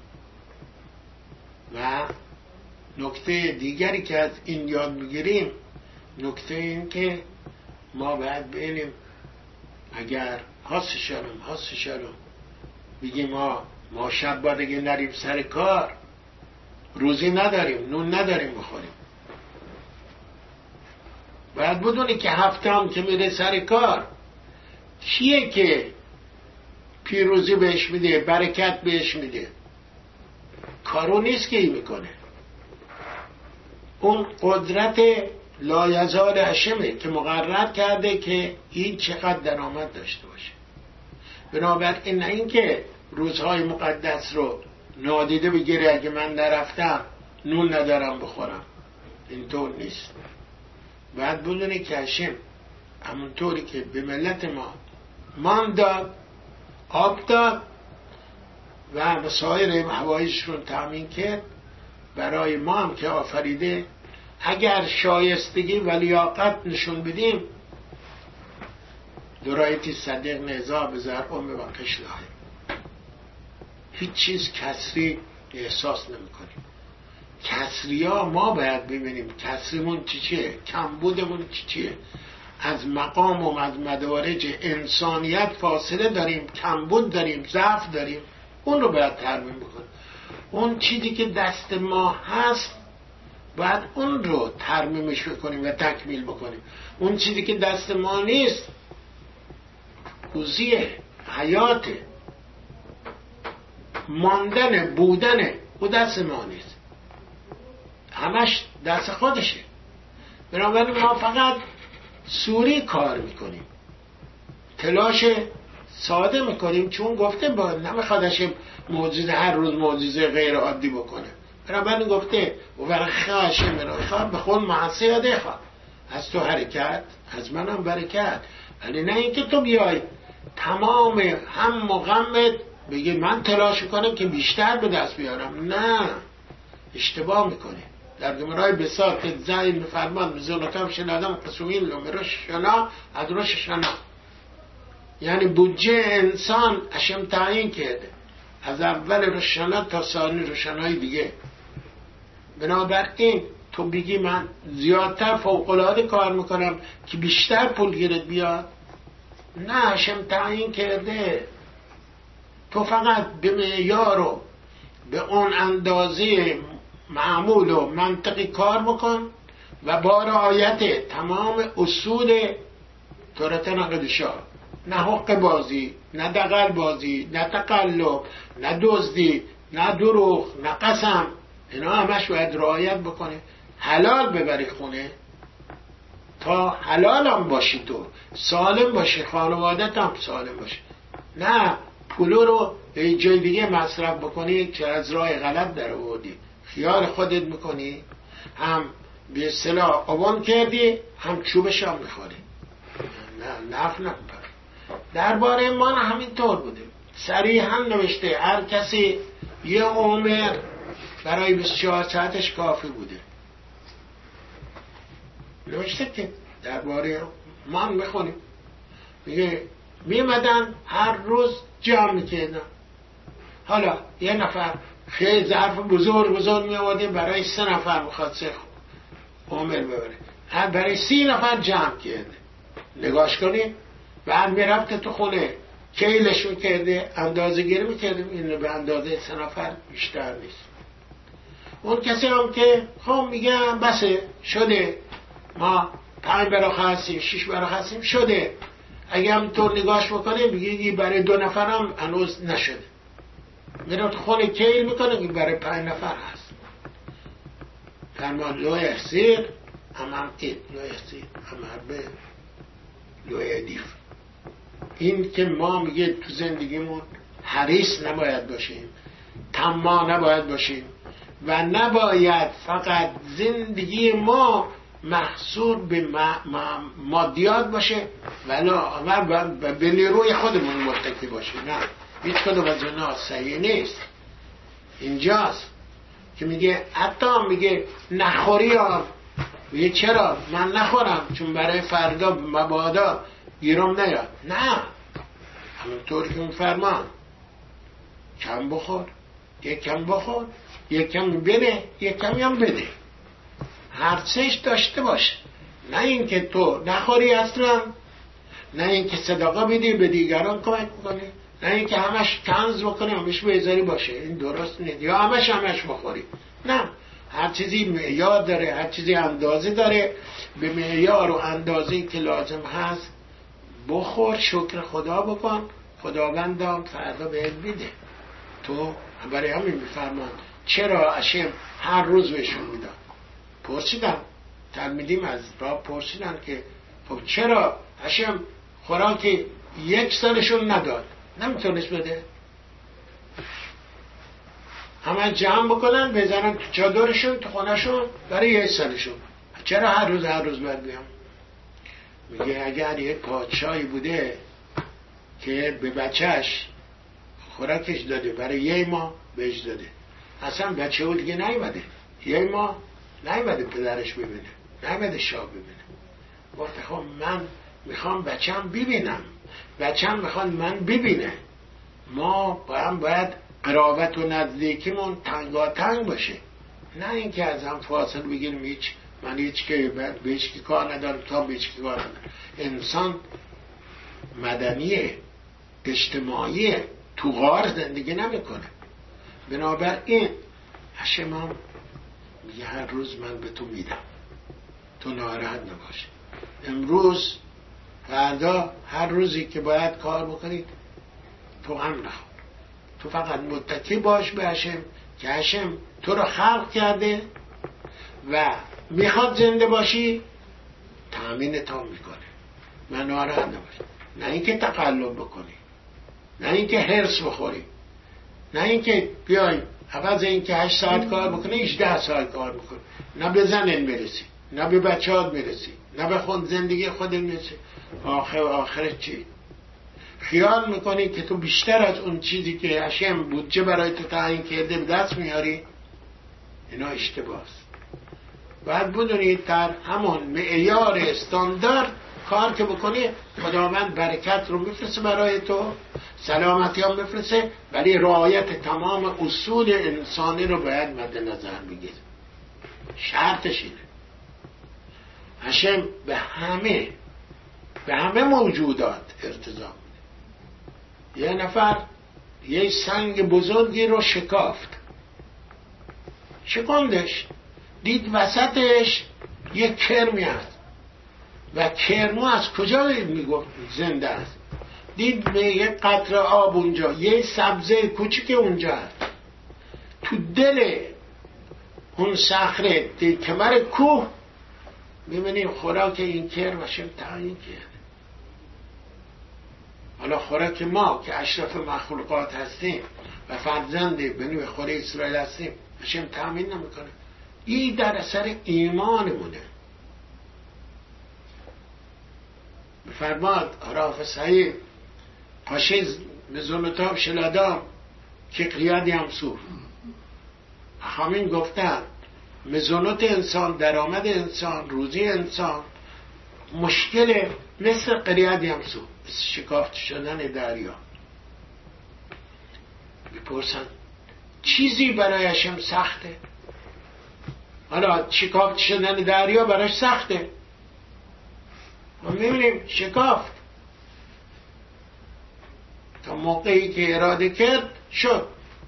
Speaker 1: و نکته دیگری که از این یاد میگیریم، نکته این که ما باید ببینیم اگر حاس شلم بگیم ما شب با دیگه نریم سر کار، روزی نداریم، نون نداریم بخوریم، باید بدونی که هفته هم که میره سر کار کیه که پیروزی بهش میده، برکت بهش میده؟ کارو نیست که این میکنه، اون قدرت لایزال هشمه که مقرر کرده که این چقدر درآمد داشته باشه. بنابراین نه اینکه روزهای مقدس رو نادیده بگیره، اگه من نرفتم نون ندارم بخورم، اینطور نیست. باید بدونه که هشم همونطوری که به ملت ما مان داد، آب داد و وسایل هواییش رو تامین کرد، برای ما هم که آفریده اگر شایستگی و لیاقت نشون بدیم، درایتی صدیق نزا بزر ام و قشلاه، هیچ چیز کسری احساس نمی کنیم. کسری ها ما باید ببینیم کسریمون چیه، کمبودمون چیه. از مقام و از مدارج انسانیت فاصله داریم، کمبود داریم، ضعف داریم، اون رو باید ترمیم بکنیم. اون چیزی که دست ما هست باید اون رو ترمیمش بکنیم و تکمیل بکنیم. اون چیزی که دست ما نیست، روزیه، حیاته، ماندن، بودنه، او دست ما نیست، همش دست خودشه. بنابراین ما فقط سوری کار میکنیم، تلاش ساده میکنیم، چون گفته با نمیخوادش معجزه هر روز معجزه غیر عادی بکنه. بنابراین گفته و برخاش منو به خود معصیه دخوا، از تو حرکت از منم برکت. ولی نه اینکه تو بیای تمام هم و غمت بگی من تلاش کنم که بیشتر به دست بیارم. نه، اشتباه میکنه. در گمراه بساط زین میفرمان بزرگتم شنادم قسومین لومرش شنا ادروش شنا، یعنی بودجه انسان اشم تعیین کرده از اول روشنا تا ثانی روشنای دیگه. بنابراین تو بگی من زیادتر فوق‌العاده کار میکنم که بیشتر پول گیرت بیاد، نه، اشم تعیین کرده. تو فقط به معیار و به اون اندازه معمول و منطقی کار بکن و با رعایت تمام اصول تورتن قدشا، نه حق بازی، نه دغل بازی، نه تقلب، نه دزدی، نه دروغ، نه قسم، اینا همش باید رعایت بکنه. حلال ببری خونه تا حلال هم باشی، تو سالم باشی، خانوادت هم سالم باشی، نه پولو رو جای دیگه مصرف بکنی که از راه غلط در آوردی، خیال خودت میکنی، هم به اصطلاح آوان کردی، هم چوبش هم میخوری. نه، نفع نبر. درباره ما همینطور بوده، صریحا نوشته هر کسی یه عمر برای 24 ساعتش کافی بوده. نوشته که درباره ما هم میخونیم، میگه میمدن هر روز جمع میکردن. حالا یه نفر خیلی ظرف بزرگ میآورده برای 3 نفر میخواد عامل ببره، برای 30 نفر جمع کرده. نگاش کنید، بعد میرفته تو خونه کیلش میکرده، اندازه گیری میکرده، این به اندازه 3 نفر بیشتر نیست. اون کسی هم که خب میگه بسه شده، ما 5 براخ هستیم 6 براخ هستیم شده، اگه هم تو نگاش بکنه میگه برای 2 نفر هم هنوز نشده، میره تو خونه کیل میکنه که برای 5 نفر هست. فرمان لوی احسیر امام اید لوی احسیر امام به لوی دیف. این که ما میگه تو زندگیمون حریص نباید باشیم، طماع نباید باشیم و نباید فقط زندگی ما محصور به مادیات باشه و به نیروی خودمون متکی باشه. نه، هیچ کدوم از اینا صحیح نیست. اینجاست که میگه حتی میگه نخوری ها، میگه چرا من نخورم چون برای فردا مبادا گیرم نیاد. نه، همونطور که اون فرمان کم بخور، یک کم بخور، یک کم بده، یک کمی هم بده، هر سهش داشته باشه. نه اینکه تو نخوری اصلا، نه اینکه صدقه بدی به دیگران کمک کنی، نه اینکه همش کنز بکنی همش بذاری باشه، این درست نیست. یا همش بخوری. نه، هر چیزی معیار داره، هر چیزی اندازه داره، به معیار و اندازه‌ای که لازم هست بخور، شکر خدا بکن، خداوندم فردا بهت میده. تو برای همین میفرمان چرا اشم هر روز بهشون میدن. پرسیدم تلمیدیم از راه پرسیدن که خب چرا اشم خوراک 1 سالشون نداد، نمیتونست بده، همه جمع بکنن بزنن تو چادرشون تو خونهشون برای 1 سالشون، چرا هر روز باید بیام؟ میگه اگر یک پادشاهی بوده که به بچهش خوراکش داده برای 1 ماه بهش داده، اصلا بچه او دیگه نیومده 1 ماه نیومده پدرش ببینه، نیومده شاه ببینه. گفت خب من میخوام بچه‌م ببینم، بچه‌م میخواد من ببینه. ما باید قرابت و نزدیکیمون تنگاتنگ باشه، نه اینکه از هم فاصله بگیریم من هیچ که به هیچ کی کار ندارم تا به هیچ کی کار ندارم. انسان مدنیه، اجتماعیه، تو غار زندگی نمیکنه. بنابراین هشمم میگه هر روز من به تو میدم، تو ناراحت نباش. امروز فردا هر روزی که باید کار بکنید تو هم نخور، تو فقط متکی باش به هشم که هشم تو رو خلق کرده و میخواد زنده باشی، تأمین تا میکنه و ناراحت نباش. نه اینکه تقلب بکنی، نه اینکه هرس بخوری، نه اینکه بیای عوض اینکه 8 ساعت کار بکنی 18 ساعت کار بکنی، نه به زنن برسی، نه به بچه‌ات برسی، نه به خود زندگی خودت برسی. آخرت چی؟ خیال میکنی که تو بیشتر از اون چیزی که هشم بودجه برای تو تعیین کرده به دست میاری. اینا اشتباهست. باید بدونید در همون معیار استاندارد کار که بکنی خداوند برکت رو میفرسته برای تو، سلامتی هم میفرسته، ولی رعایت تمام اصول انسانی رو باید مد نظر بگیر. شرطش اینه. هشم به همه موجودات ارتضا میده. یه نفر یه سنگ بزرگی رو شکندش، دید وسطش یه کرمی هست و کرمو از کجا میگفت زنده است؟ دید یه قطره آب اونجا، یه سبزه کوچیک اونجا هست. تو دل اون صخره کمر کوه میبینیم خوراک این کرم هشم تعیین کرده. حالا خوراک ما که اشرف مخلوقات هستیم و فرزند بنی خوره اسرائیل هستیم هشم تأمین نمیکنه. این در اثر ایمانمونه. بفرماد عراف صحیح پاشیز مزونتاب شلادام که قیاد یم سوف همین گفتن مزونات انسان، درآمد انسان، روزی انسان مشکل مثل قریه یمسو، مثل شکافت شدن دریا. میپرسن چیزی برایشم سخته؟ حالا شکافت شدن دریا براش سخته، ما میبینیم شکافت تا موقعی که اراده کرد شد.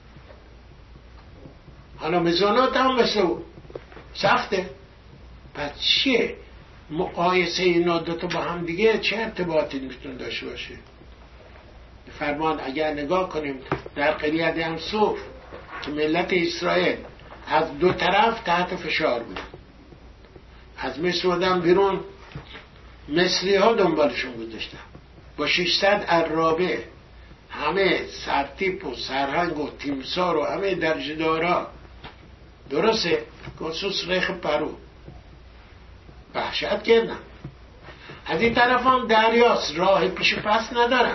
Speaker 1: حالا مزونات هم مثل او سخته. پس چیه مقایسه اینا دوتا با هم دیگه چه ارتباطی میتونه داشته باشه؟ فرمان اگر نگاه کنیم در قریه یمسوف که ملت اسرائیل از دو طرف تحت فشار بود، از مصر بودن بیرون مصری ها دنبالشون گذاشتن با 600 عرابه، همه سرتیپ و سرهنگ و تیمسار و همه درجه دارا، درسته خصوص ریخ پرو وحشت کردن. از این طرف هم دریاست، راه پیش پس ندارن،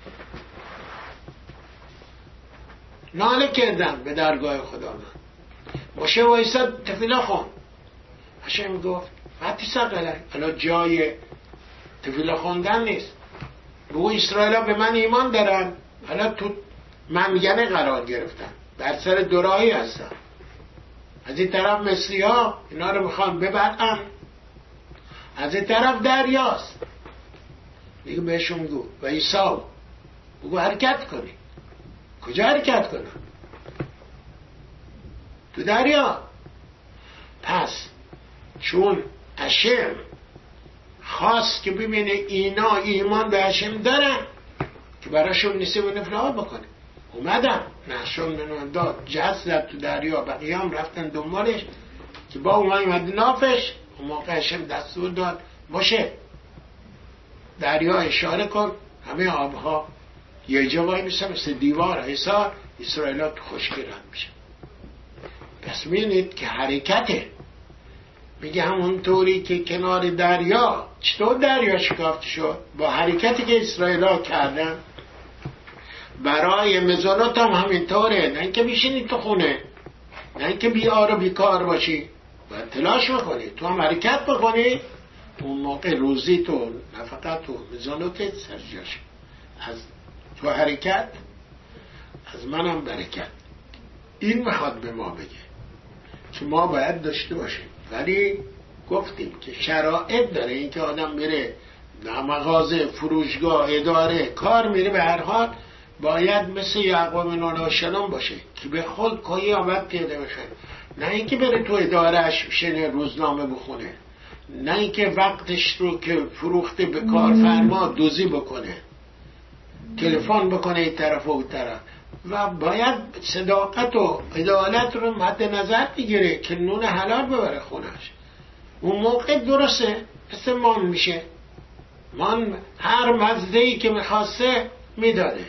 Speaker 1: ناله کردن به درگاه خدا. من موشه وایساد تفیلا خون، هشم گفت حتی سقله، حالا جای تفیلا خوندن نیست. بگو اسرائیل ها به من ایمان دارن، حالا تو منگنه قرار گرفتن، در سر دوراهی هستن. از این طرف مصری ها اینا رو میخوان ببرن، از این طرف دریاست. دیگه بهشون گو و عیسی بگو حرکت کنی. کجا حرکت کنم؟ تو دریا. پس چون هشم خواست که ببینه اینا ایمان به هشم دارن که براشون نصیب و نفرات بکنه، اومدن نشون منو داد، جهاز زد تو دریا، بقیه هم رفتن دنبالش که با اومد نافش. اون موقع هشم دستور داد باشه دریا اشاره کن، همه آبها یه جا وای میسن مثل دیوار حصار، اسرائیل ها تو خشکی رد میشه. پس میبینید که حرکته. میگه همون طوری که کنار دریا، چطور دریا شکافت شد؟ با حرکتی که اسرائیل ها کردن. برای مزونات هم همینطوره، نه اینکه میشینی تو خونه، نه اینکه بیار و بیکار باشی، باید تلاش بکنی، تو هم حرکت بکنی، اون موقع روزی تو نفقت تو مزوناتت سرجاش. از تو حرکت از منم برکت. این میخواد به ما بگه که ما باید داشته باشیم، ولی گفتیم که شرایط داره. این که آدم میره مغازه، فروشگاه، اداره، کار میره، به هر حال باید مثل یعقوب ناناشنان باشه که به خود کاری آمد پیدا بشه، نه اینکه بره تو ادارهش شنه روزنامه بخونه، نه اینکه وقتش رو که فروخته به کارفرما دوزی بکنه، تلفن بکنه این طرف و اون طرف. و باید صداقت و عدالت رو مد نظر بگیره که نون حلال ببره خونش. اون موقع درسته مثل مان میشه، مان هر مزدهی که میخواسته میداده.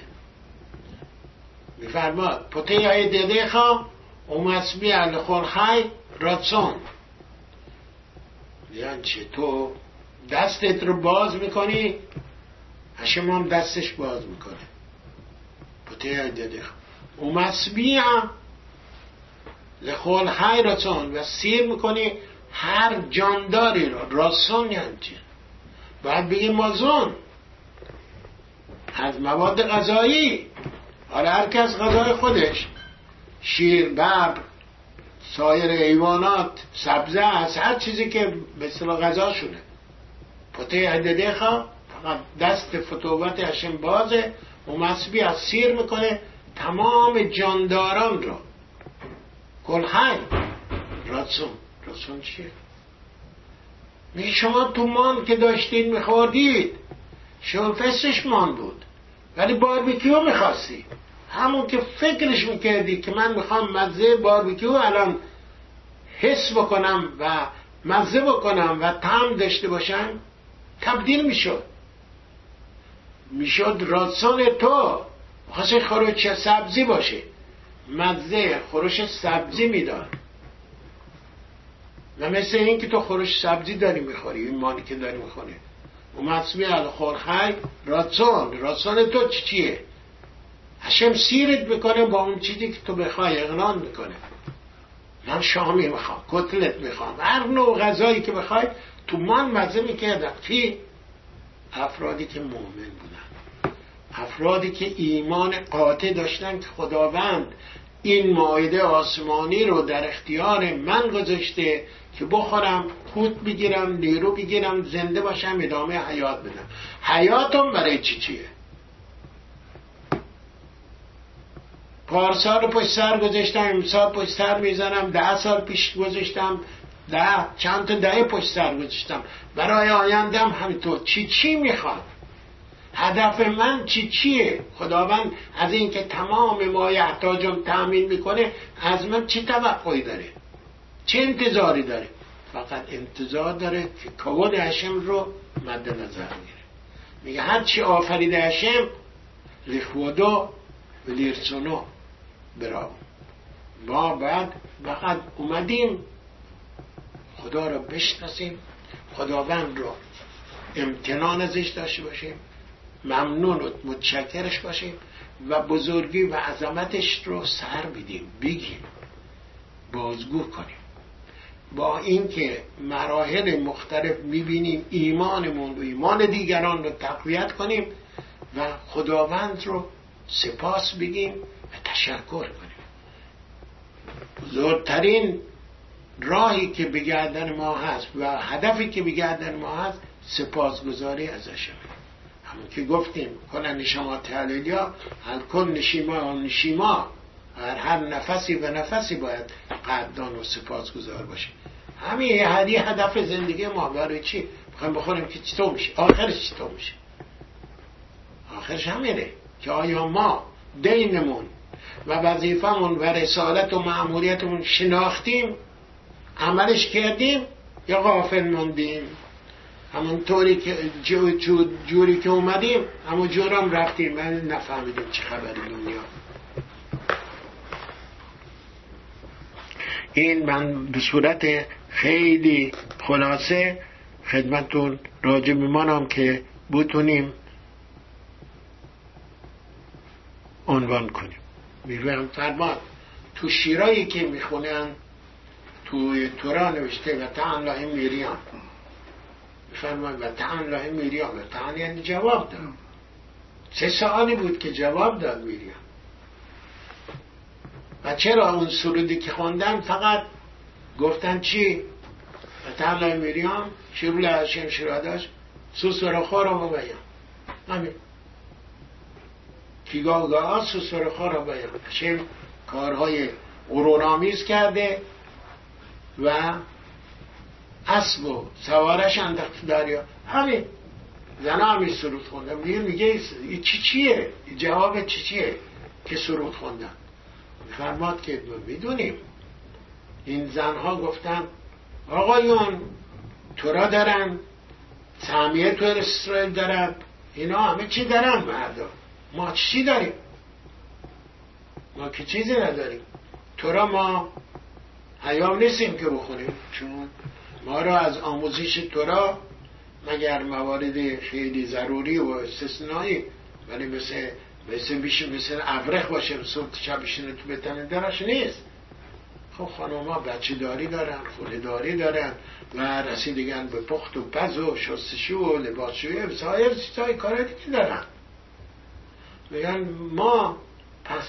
Speaker 1: میفرماد پته های دیده خواه اومسبی الخور خی راتسون، یعنی چه؟ تو دستت رو باز میکنی، هشم هم دستش باز میکنه. پته های دیده خواه اومسبی لخول خی راتسون، و سیر میکنی هر جانداری رو. راسون یعنی چه؟ باید بگی مازون از مواد غذایی. حالا هر کس غذای خودش، شیر، ببر، سایر حیوانات، سبزه است، هر چیزی که به اصطلاح غذاشونه. پته عدده خواه فقط دست فتوبت هشم بازه و مسبی از سیر میکنه تمام جانداران رو. کل حی راتسون. راتسون چیه؟ میگه شما تو مان که داشتید میخوردید شلفستش مان بود، ولی باربیکیو میخواستی، همون که فکرش میکردی که من میخوام مزه باربیکیو الان حس بکنم و مزه بکنم و طعم داشته باشم، تبدیل میشد راسون تو. خواست خروش سبزی باشه، مزه خروش سبزی میداد، و مثل این که تو خروش سبزی داری میخوری، این مانی که داری میخوری و مصبی الخورخی راسون تو چیه؟ هشم سیرت میکنه با اون چیزی که تو بخوای، اغنان میکنه. من شامی میخوام، کتلت میخوام، هر نوع غذایی که بخوای تو من مزه میکردم. کی؟ افرادی که مؤمن بودن، افرادی که ایمان قاطع داشتن که خداوند این مائده آسمانی رو در اختیار من گذاشته که بخورم، قوت بگیرم، نیرو بگیرم، زنده باشم، ادامه حیات بدم. حیاتم برای چیه؟ پارسال پشت سر گذاشتم، امسال پشت سر میزنم، 10 سال پیش گذاشتم، چند تا دهه پشت سر گذاشتم، برای آیندم همینطور. چی میخوام؟ هدف من چیه؟ خداوند از این که تمام مایحتاجم تأمین میکنه از من چی توقعی داره؟ چه انتظاری داره؟ فقط انتظار داره که کون هشم رو مد نظر میگیره. میگه هر چی آفریده هشم لخودا و لیرسونو براو. ما بعد فقط اومدیم خدا رو بشناسیم، خداوند رو امتنان ازش داشته باشیم، ممنون و متشکرش باشیم و بزرگی و عظمتش رو سر بدیم، بگیم، بازگو کنیم. با اینکه مراحل مختلف میبینیم ایمانمون و ایمان دیگران رو تقویت کنیم و خداوند رو سپاس بگیم و تشکر کنیم. بزرگترین راهی که به گردن ما هست و هدفی که به گردن ما هست سپاسگزاری ازشه. همون که گفتیم کنن نشما تعلیلیا هر کن نشیما هر نفسی و نفسی باید قدردان و سپاسگزار باشه. همین هدف زندگی ما. برای چی؟ میخوایم بخوریم که چطور میشه؟ آخرش چطور میشه؟ آخرش همینه که آیا ما دینمون و وظیفمون و رسالت و مأموریتمون شناختیم، عملش کردیم، یا غافل موندیم؟ همون طوری که جوری که اومدیم همون جورم رفتیم، من نفهمیدیم چه خبر دنیا. این من به صورت خیلی خلاصه خدمتون راجع میمانم که بتونیم عنوان کنیم. میگویم فرمان تو شیرایی که میخونن توی تورا نوشته و تعن لاه میریان، میفرمان و تعن لاه میریان، و تعن یعنی جواب داد. 3 سوالی بود که جواب داد میریان. و چرا اون سرودی که خوندن فقط گفتن چی؟ و تعن لاه میریان شروع لحشیم شراداش سوس و رخوا را ببین. همین کیگاه سوس و رخوا را ببین. هشم کارهای غرورآمیز کرده و اسب و سوارش انداخت دریا. همین زنها همین سرود خوندن. میگه چیه؟ جواب چیه که سرود خوندن؟ میفرماد که میدونیم این زنها گفتن آقایون تورا دارن، سهمیه تو اسرائیل دارن، اینا همه چی دارن، مردا ما چی داریم؟ ما که چیزی نداریم. تورا ما حیام نیستیم که بخونیم، چون ما را از آموزش تورا مگر موارد خیلی ضروری و استثنایی، ولی مثل ابرخ باشه صبح شبشینه تو بتنه درش نیست. خب خانوما بچه داری دارن، خونه داری دارن و رسیدگان به پخت و پز و شستشو و لباسشویی و سایر چیزای کار دیگه دارن. میگن ما پس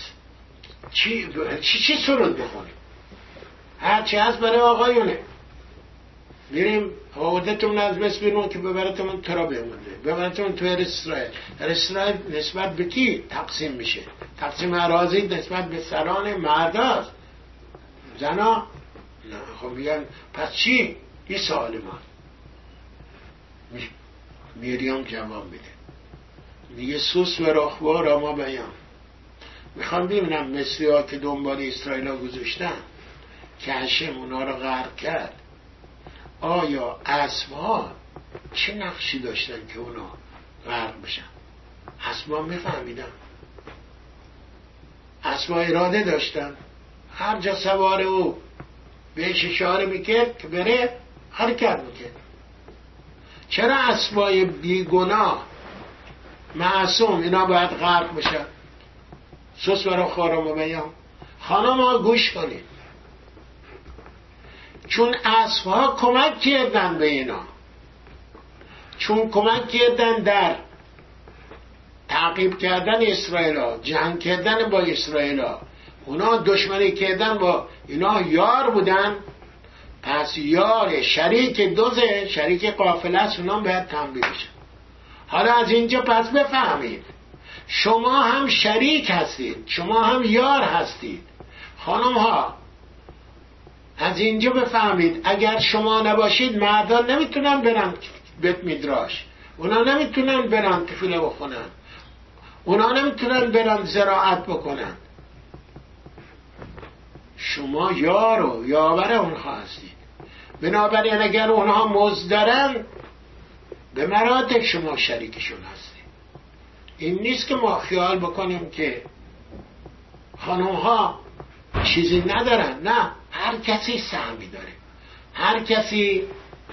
Speaker 1: چی سرود بخونیم؟ هرچی هست برای آقایونه. میریم عودتون از بس بیرون که ببرتمون ترا بمونده، ببرتمون تو اسرائیل. اسرائیل نسبت به کی تقسیم میشه؟ تقسیم اراضی نسبت به سران مرداست، زنا نه. خب میگن پس چی؟ این سوال ما. میریام جواب میده، میگه سوس و رخوا را ما بیان. میخوام ببینم مصری ها که دنبال اسرائیل ها گذاشتن که هشم اونا رو غرق کرد، آیا اسبها چه نقشی داشتن که اونا غرق بشن؟ اسبها میفهمیدن، اسبها اراده داشتن، هر جا سوار او بهش اشاره میکرد که بره حرکت میکرد. چرا اسبای بیگناه معصوم اینا باید غرق بشن؟ سوس برای خارم و بیان. خانم ها گوش کنید، چون اسبها کمک کردن به اینا، چون کمک کردن در تعقیب کردن اسرائیل، جنگ کردن با اسرائیل، اونا دشمنی کردن با اینا یار بودن، پس یار شریک دوزه، شریک قافله است، اونا باید تنبیه بشن. حالا از اینجا پس بفهمید شما هم شریک هستید، شما هم یار هستید. خانم ها از اینجا بفهمید اگر شما نباشید مردان نمیتونن برن بیت میدراش، اونا نمیتونن برن تفیله بخونن، اونا نمیتونن برن زراعت بکنن. شما یار و یاور اونها هستید. بنابراین اگر اونها مزد دارن به مراتب شما شریکشون هستید. این نیست که ما خیال بکنیم که خانم ها چیزی ندارن. نه، هر کسی سهمی داره، هر کسی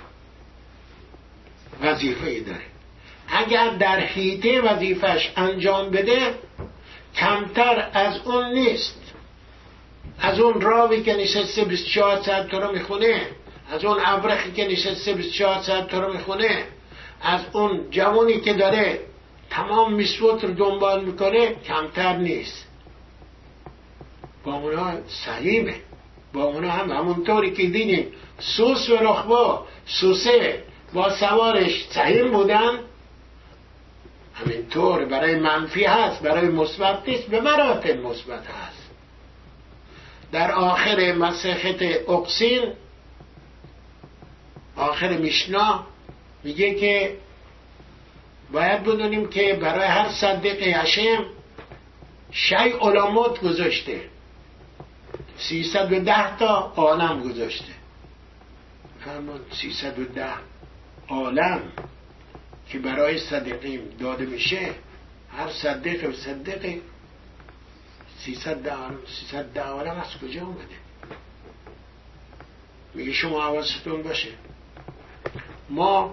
Speaker 1: وظیفه‌ای داره. اگر در حیطه وظیفش انجام بده کمتر از اون نیست. از اون راوی که نشسته 24 ساعت تو رو میخونه، از اون ابرخی که نشسته 24 ساعت تو رو میخونه، از اون جوانی که داره تمام میسوت رو دنبال میکنه کمتر نیست. با اونا سلیمه، با اونا هم همونطوری که دیدیم سوس و رخبا، سوسه با سوارش سهیم بودن، همینطور برای منفی هست، برای مثبت نیست، به مراتب مثبت هست. در آخر مسخت اقسین، آخر میشنا میگه که باید بدونیم که برای هر صدق هشم شیء علامات گذاشته، 310 تا عالم گذاشته. فرمان 310 عالم که برای صدقیم داده میشه، هر صدق و صدقی 310 عالم از کجا اومده؟ میگه شما حواستون باشه ما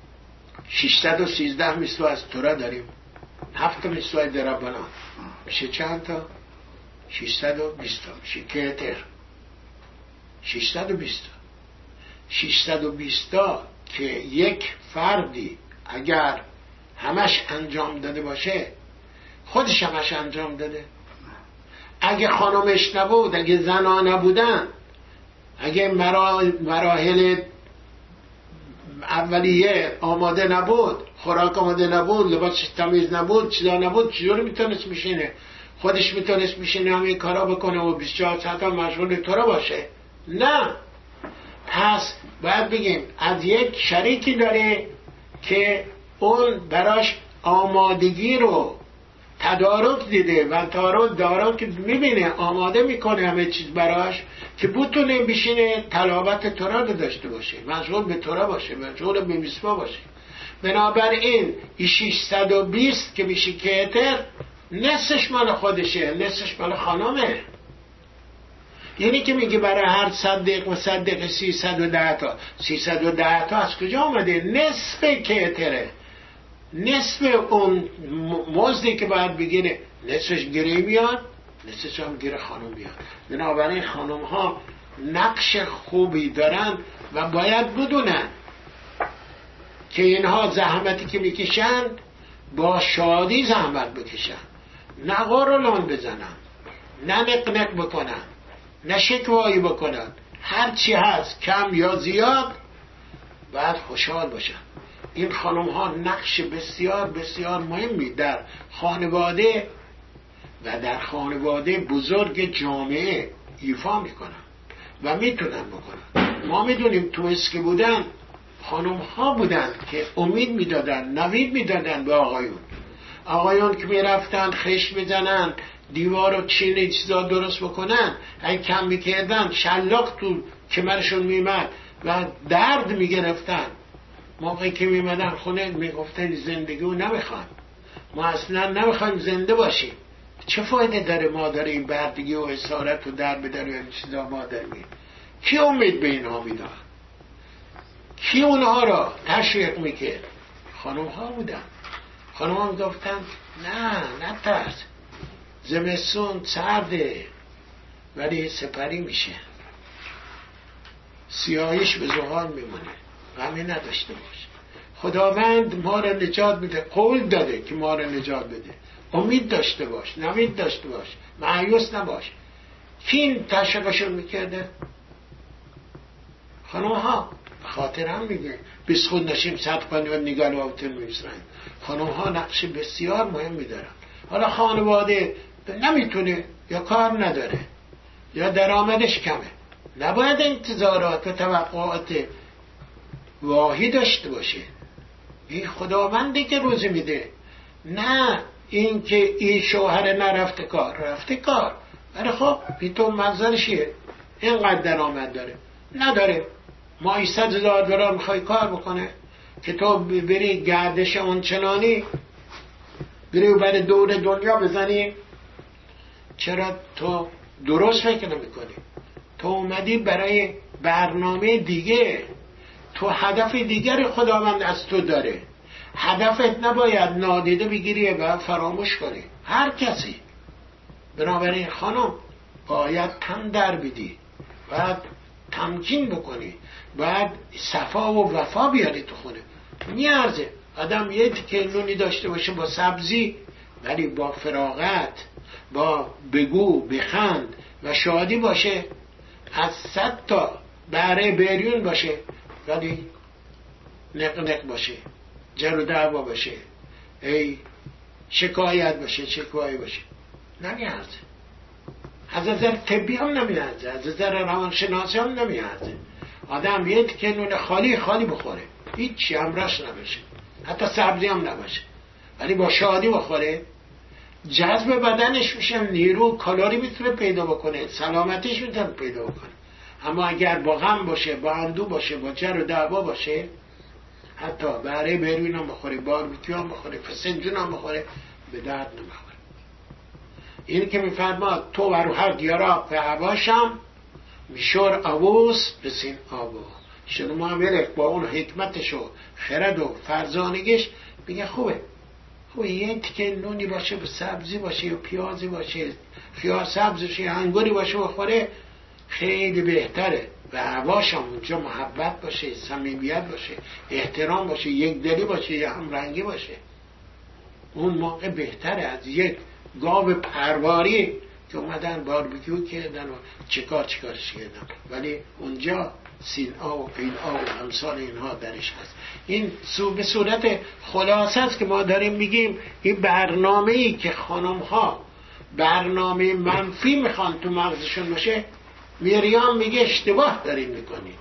Speaker 1: 613 میسوا از تورا داریم، 7 میسوا در ربنا، میشه چند تا؟ 620 تا میشه کتر 620 تا که یک فردی اگر همش انجام داده باشه خودش همش انجام داده. اگه خانمش نبود، اگه زنا نبودن، اگه مراحل اولیه آماده نبود، خوراک آماده نبود، لباسش تمیز نبود، چیزا نبود، چجوری میتونست میشینه؟ خودش میتونست میشینه همه کارا بکنه و 24 ساعت مشغول تورا باشه؟ نه. پس باید بگیم از یک شریکی داره که اون براش آمادگی رو تدارک دیده و تدارک میبینه، آماده میکنه همه چیز براش که بتونه بشینه تلاوت تورا رو داشته باشه، مشغول به تورا باشه، مشغول به میسوا باشه. بنابراین 620 که میشه کتر، نصفش مال خودشه، نصفش مال خانمه. یعنی که میگه برای هر صدق و صدق 310 تا 310 تا از کجا آمده؟ نصف کتره، نصف اون مزدی که باید بگیره نصفش گره میاد، نصفش هم گره خانم میاد. بنابراین خانم ها نقش خوبی دارن و باید بدونن که اینها زحمتی که میکشن با شادی زحمت بکشن، نه غرولان بزنن، نه نقنق بکنن، نه شکوایی بکنن، هرچی هست کم یا زیاد باید خوشحال باشن. این خانم ها نقش بسیار بسیار مهمی در خانواده و در خانواده بزرگ جامعه ایفا میکنن و میتونن بکنن. ما میدونیم تو اسکی بودن خانم ها بودن که امید میدادن، نوید میدادن به آقایون که میرفتن خش بزنن، دیوار و چین چیزا درست بکنن، این کم میکردن، شلاق تو کمرشون میمد و درد میگرفتن. موقعی که میمدن خونه میگفتن زندگی رو نمیخوایم، ما اصلا نمیخوایم زنده باشیم. چه فایده داره ما داریم بردگی و اسارت و در بداریم این چیزا ما داریم؟ کی امید به اینها میداد؟ کی اونها را تشویق میکرد؟ خانم ها بودن. خانم ها میگفتن نه ترس، زمستون سرده ولی سپری میشه، سیاهیش به زغال میمونه، غمی نداشته باش. خداوند ما را نجات میده، قول داده که ما را نجات بده. امید داشته باش، نوید داشته باش، مایوس نباش. کی این تشویقشون میکرده؟ خانم ها. به خاطر هم میگه بسخون نشیم صد کنی و نگال و اوتن میسرن. خانم ها نقش بسیار مهمی دارن. حالا خانواده نمیتونه یا کار نداره یا درآمدش کمه، نباید انتظارات و توقعات واهی داشته باشه. این خداونده که روزی میده، نه این که این شوهر نرفته کار، رفته کار. ولی خب بی تو منظرشیه اینقدر درآمد داره، نداره. ما 100,000 دلار میخوای کار بکنه که تو بری گردش اون چنانی بری و بر دور دنیا بزنی؟ چرا تو درست فکر نمی‌کنی؟ تو اومدی برای برنامه دیگه، تو هدف دیگری خداوند از تو داره. هدفت نباید نادیده بگیری و فراموش کنی، هر کسی. بنابراین خانم باید تن در بدی، باید تمکین بکنی، باید صفا و وفا بیاری تو خونه. میارزه آدم یه تیکه نونی داشته باشه با سبزی، ولی با فراغت، با بگو بخند و شادی باشه. از 100 تا بره بریون باشه ولی نق باشه، جر و دعوا باشه، ای شکایت باشه، شکوایی باشه، نمیارزه. از نظر طبی هم نمیارزه، از نظر روانشناسی هم نمیارزه. آدم یه تیکه نون خالی بخوره، هیچی همراش نباشه، حتی سبزی هم نباشه، ولی با شادی بخوره، جذب بدنش میشه، نیرو کالری میتونه پیدا بکنه، سلامتیش میتونه پیدا بکنه. اما اگر با غم باشه، با اندو باشه، با جر و دعوا باشه، حتی بره بروین هم بخوره، باربیکیو هم بخوره، فسنجون هم بخوره، به درد نمیخوره. این که میفرماد تو و روح دیارا به عواشم میشور آووس بسین آبو. شنو ملک با اون حکمتش و خرد و فرزانگیش میگه خوبه یه تیکه نونی باشه، به سبزی باشه یا پیازی باشه، خیار سبز باشه یا انگوری باشه بخوره، خیلی بهتره. و هواش هم اونجا محبت باشه، صمیمیت باشه، احترام باشه، یک دلی باشه یا هم رنگی باشه، اون موقع بهتره از یک گاو پرواری که اومدن باربیکیو کردن و چیکارش کردن. ولی اونجا سینا و قینا و امثال اینها درش هست. این به صورت خلاصه است که ما داریم میگیم این برنامه‌ای که خانم ها برنامه منفی میخوان تو مغزشون باشه، میریام میگه اشتباه داریم میکنید.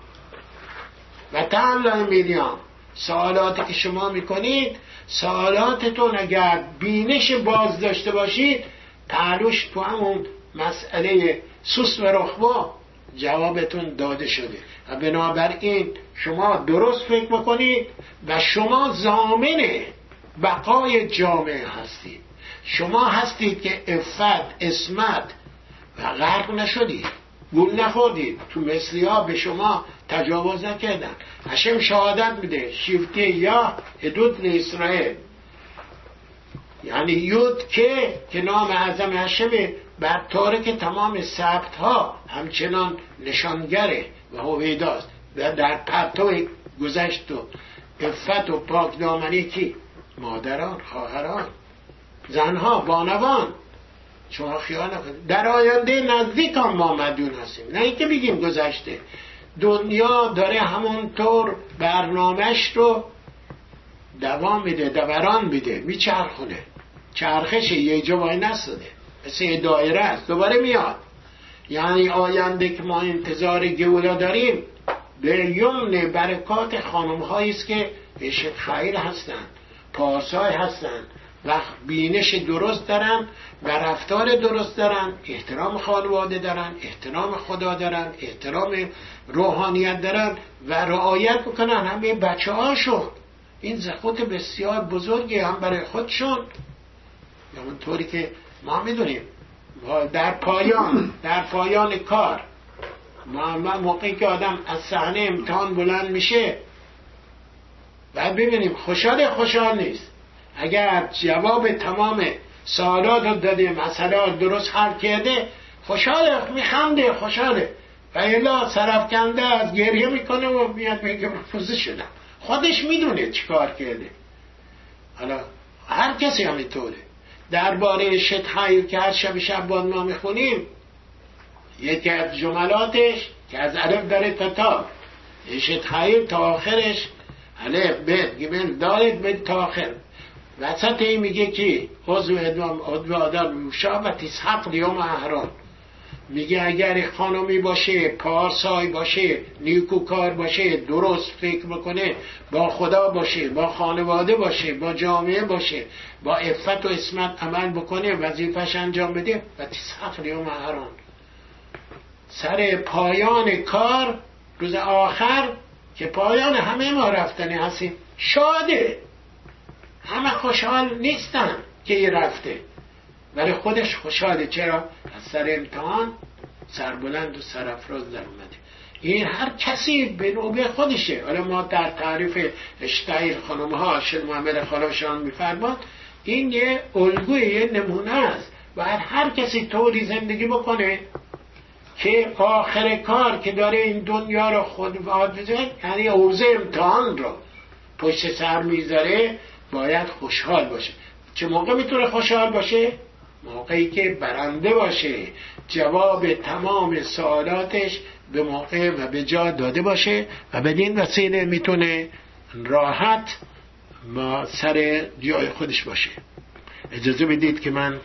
Speaker 1: و تعالی میریام سوالاتی که شما میکنید، سوالاتتون اگر بینش باز داشته باشید، پهلوش تو همون مسئله سوس و رخبا جوابتون داده شده. و بنابراین شما درست فکر بکنید و شما ضامن بقای جامعه هستید. شما هستید که عفت، عصمت و غرق نشدید، گول نخوردید، تو مثلی ها به شما تجاوز نکردن. هشم شهادت میده شیفتی یا حدود اسرائیل، یعنی یود که نام اعظم هشمه، بر تارک تمام ثبت ها همچنان نشانگره و هویداست. و در پرتو گذشت و عفت و پاک دامنی کی؟ مادران، خواهران، زنها، بانوان. شما خیال نکنید در آینده نزدیک هم ما مدیون هستیم، نه اینکه بگیم گذشته. دنیا داره همونطور برنامهش رو دوام میده، دوران میده، میچرخونه، چرخش یه جا وای نستاده، مثل دایره است، دوباره میاد. یعنی آینده که ما انتظار گولا داریم به یمن برکات خانم هایی است که عشق خیر هستن، پارسای هستن و بینش درست دارن و رفتار درست دارن، احترام خانواده دارن، احترام خدا دارن، احترام روحانیت دارن و رعایت بکنن همه بچه هاشون. این زخوت بسیار بزرگی هم برای خودشون. همونطوری که ما میدونیم در پایان کار موقعی که آدم از صحنه امتحان بلند میشه و ببینیم خوشحال نیست. اگر جواب تمام سوالات رو داده، مسئله درست حل کرده، خوشحاله، میخنده، خوشحاله. و الا سرفکنده از گریه میکنه و میاد میگه فوزه شدم. خودش میدونه چیکار کرده. حالا هر کسی همینطوره. درباره شتحایل که هر شب شبان ما میخونیم، یکی از جملاتش که از الف داره تا تا، شتحایل تا آخرش الف ب گیمل دالت به تا آخر، وسط این میگه که عضو آدم موشا و تسحق لیوم احران، میگه اگر خانمی باشه، پارسای باشه، نیکوکار باشه، درست فکر بکنه، با خدا باشه، با خانواده باشه، با جامعه باشه، با عفت و عصمت عمل بکنه، وظیفش انجام بده و تسحق لیوم احران، سر پایان کار روز آخر که پایان همه ما رفتنی هستیم شاده. همه خوشحال نیستن که یه رفته، ولی خودش خوشحاله. چرا؟ از سر امتحان سربلند و سرافراز در اومده. این هر کسی به نوبه خودشه. حالا ما در تعریف اشتایل خانم‌ها شد محمد خالاشان میفرماد این یه الگوی، یه نمونه است و هر کسی طوری زندگی بکنه که آخر کار که داره این دنیا رو خود حافظه، یعنی حوزه امتحان رو پشت سر میذاره، باید خوشحال باشه. چه موقع میتونه خوشحال باشه؟ موقعی که برنده باشه، جواب تمام سوالاتش به موقع و به جا داده باشه و بدین وسیله میتونه راحت ما سر جای خودش باشه. اجازه بدید که من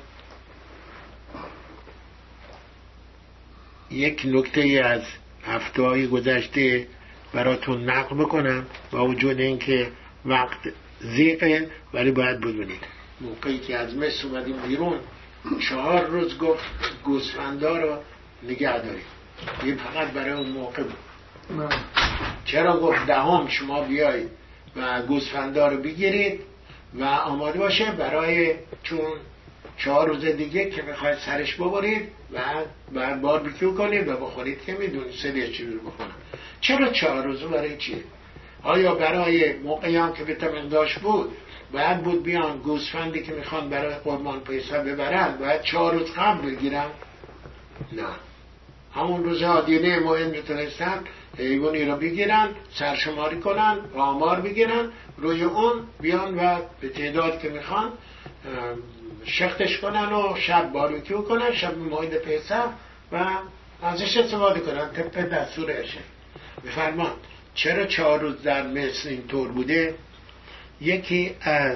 Speaker 1: یک نکته از هفته‌های گذشته براتون نقل بکنم، با وجود اینکه وقت ضیقه، ولی باید بدونید موقعی که از مصر اومدیم بیرون 4 روز گفت گوسفندا رو نگه داریم. این فقط برای اون موقع بود. چرا گفت 10 شما بیایید و گوسفندا رو بگیرید و آماده باشه برای، چون 4 روز دیگه که میخواید سرش ببرید و بعد باربیکیو کنید و بخورید که میدونید سری چی رو بخورم. چرا 4 روز؟ برای چیه؟ آیا برای موقعی هم که ویتامین داشت بود باید بود بیان گوسفندی که میخوان برای قربان پیسا ببرن باید 4 روز قبل بگیرن؟ نه، همون روز آدینه مهم میتونستن حیوانی رو بگیرن، سرشماری کنن، آمار بگیرن، روی اون بیان و به تعداد که میخوان شختش کنن و شب باربیکیو کنن، شب موعد پیسا و ازش استفاده کنن طبق دستور ارشد. بفرمان چرا 4 روز در مصر اینطور بوده؟ یکی از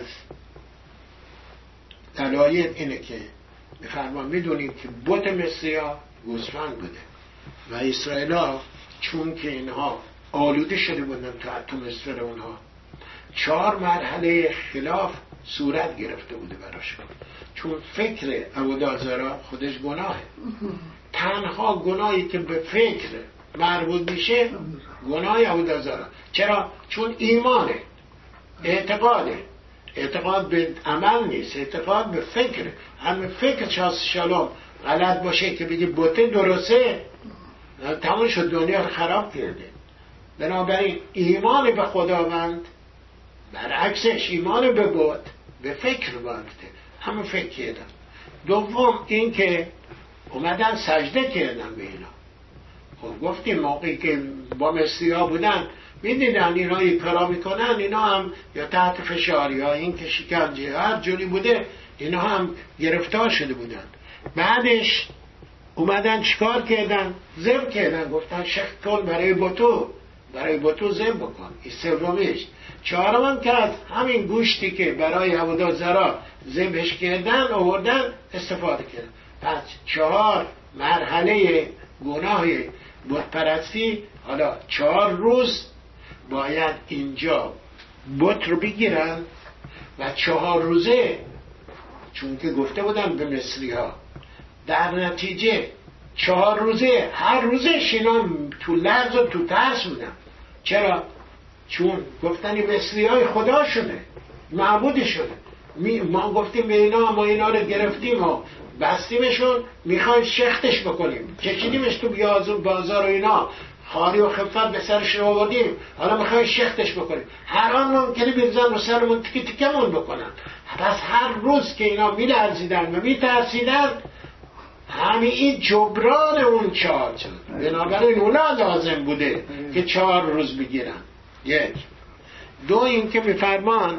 Speaker 1: دلایل اینه که بفرمان میدونیم که بت مصری ها گوسفند بوده و اسرائیل ها چون که اینها آلوده شده بودن تو مصر اونها 4 مرحله خلاف صورت گرفته بوده براشون، چون فکر عبودازارا خودش گناهه. تنها گناهی که به فکر مربوط میشه گناه عبودازارا. چرا؟ چون ایمانه، اعتقاد به عمل نیست، اعتقاد به فکر. همه فکر چاس شلوم غلط باشه که بگی بوته درسته، تمام شد، دنیا رو خراب کرده. بنابراین ایمان به خداوند برعکسش ایمان به بت، به فکر بانده. همه فکر کردن. دوم این که اومدن سجده کردن به اینا. خب گفتیم موقعی که با مصری ها بودن میدیدن اینا این کارا میکنن، اینا هم یا تحت فشاری ها این که شکنجه هر جوری بوده اینا هم گرفتار شده بودن. بعدش اومدن چیکار کردن؟ ذبح کردن. گفتن شخت کن برای بتو ذبح بکن. این سومیش. چهارم که از همین گوشتی که برای عبودازارا ذبحش کردن آوردن استفاده کردن. پس 4 مرحله گناه بت پرستی. حالا 4 روز باید اینجا بت رو بگیرن و 4 روزه، چون که گفته بودن به مصری ها، در نتیجه 4 روزه هر روزش اینا تو لرز و تو ترس بودن. چرا؟ چون گفتن این مصری های خدا شده، معبود شده. ما گفتیم به اینا، ما اینا رو گرفتیم و بستیمشون، میخوایم شختش بکنیم، کشیدیمش تو بازار و اینا، خاری و خفت به سرش رو آوردیم، حالا میخوایم شختش بکنیم. هر آن ممکنه بریزن رو سرمون تیکه تیکمون بکنن. پس هر روز که اینا میلرزیدن و میترسیدن، همین این جبران اون 4 شد. بنابراین اونا لازم بوده که 4 روز بگیرن. یک. دو این که بفرمان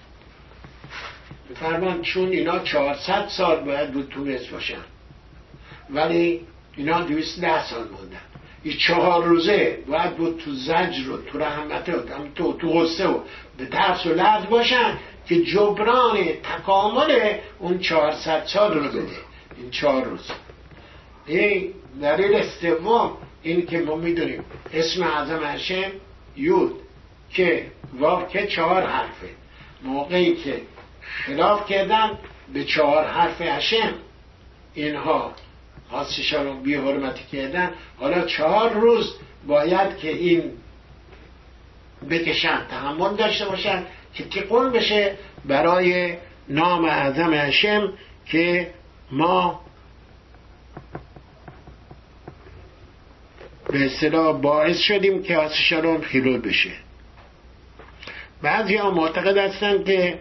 Speaker 1: چون اینا 400 سال باید بود تو مصر باشن، ولی اینا 210 سال موندن. این 4 روزه باید بود تو زجر و تو رحمت و تو غصه و به ترس و لرز باشن که جبران تکامل اون 400 سال رو بده. این 4 روز. این دلیل سوم این که ما میدونیم اسم اعظم هشم یود که واو که 4 حرفه. موقعی که خلاف کردن به 4 حرف هشم اینها خاصشان رو بی حرمتی کردن، حالا 4 روز باید که این بکشن، تحمل داشته باشن که تقون بشه برای نام اعظم هشم که ما به اصطلاح باعث شدیم که آسشارون خیلول بشه. بعضی ها معتقد هستن که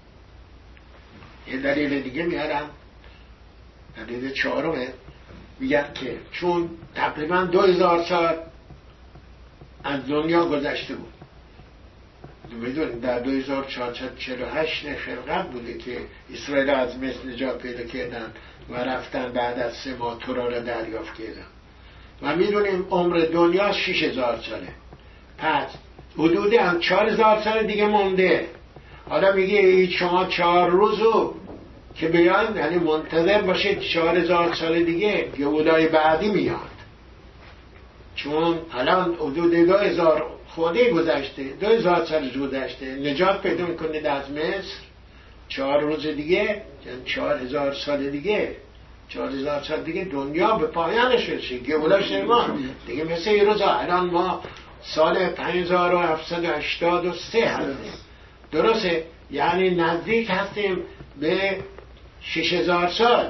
Speaker 1: یه دلیل دیگه میارن، دلیل 4 میگن که چون تقریبا 2000 سال از دنیا گذشته بود، میدونید در 2448 خلقت بوده که اسرائیل از مصر نجات پیدا کردن و رفتن بعد از 3 ماه تورا را دریافت کردن و میدونیم عمر دنیا 6000 ساله. پس حدود 4000 سال دیگه مونده. حالا میگه شما 4 روزو که بیان، یعنی منتظر باشید 4000 سال دیگه یهودای بعدی میاد، چون الان حدود 2000 خورده گذشته، 2000 سال گذشته، نجات پیدا میکنید از مصر. 4 روز دیگه یعنی 4000 سال دیگه، 4000 سال دیگه دنیا به پایانش رسید. گولاش ما دیگه مثل این روزا الان ما سال 5783 هستیم، درسته؟ یعنی نزدیک هستیم به 6000 سال.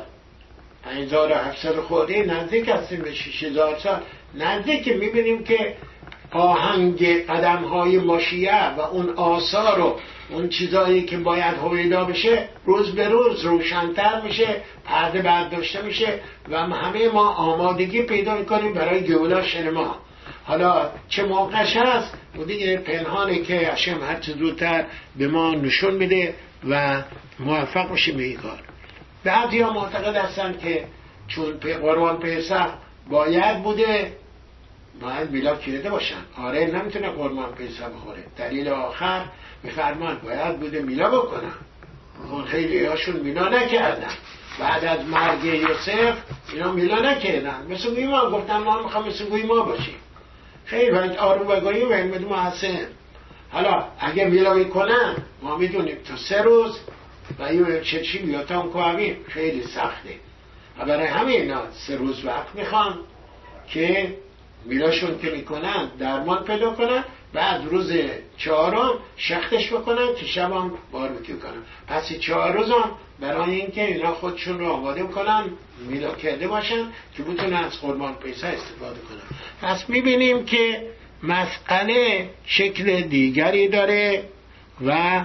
Speaker 1: 5700 خورده نزدیک هستیم به 6000 سال. نزدیک میبینیم که آهنگ قدم های ماشیه و اون آثار و اون چیزایی که باید هویدا بشه روز به روز روشن‌تر میشه، پرده برداشته میشه و همه ما آمادگی پیدا میکنیم برای گولا شنما. حالا چه موقعش هست و دیگه پنهانه که هشم هر چه زودتر به ما نشون میده و موفق میشیم به این کار. بعضی ها معتقد هستن که چون قربان پسح باید بوده، باید میلاد کرده باشن. آره نمیتونه قربان پسح بخوره. دلیل آخر میفرمان باید بوده میلا بکنن. اون خیلی هاشون میلا نکردن. بعد از مرگ یوسف اینا میلا نکردن. مثل گوی ما گفتن ما میخوام مثل گوی ما باشیم. خیلی باید آروم بگویی و این بدون محسن. حالا اگه میلا بکنن ما میدونیم تو 3 روز و یه چرچی بیاتان کوهویم خیلی سخته و برای همه اینا 3 روز وقت میخوان که میلاشون که میکنن درمان پیدا کنن، بعد روز 4 شختش بکنن که شب هم باربیکیو کنن. پس 4 روز هم برای اینکه اینا خودشون رو آماده کنن میلا کرده باشن که بتونن از قربان پسح استفاده کنن. پس میبینیم که مسئله شکل دیگری داره و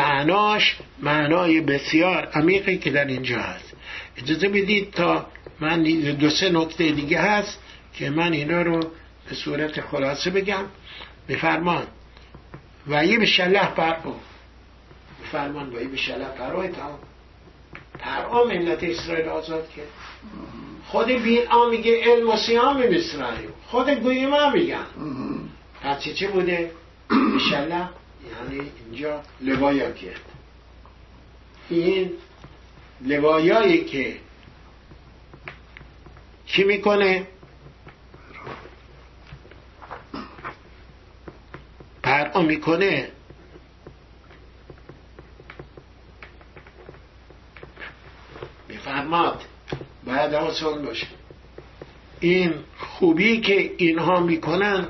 Speaker 1: معنای بسیار عمیقی که در اینجا هست. اجازه بدید تا من 2-3 نکته دیگه هست که من اینا رو به صورت خلاصه بگم. بفرمان وحی به شلح پرعو، بفرمان وحی به شلح پرعو تا پرعو ملت اسرائیل آزاد کرد. خود بیلعام میگه علم و سیام اسرائیل، خود گویم هم میگن. پس چه بوده؟ به شلح یعنی اینجا لوایا کرد. این لوایایی که چی میکنه؟ پرعو میکنه بفرماد باید آسان باشه. این خوبی که اینها میکنن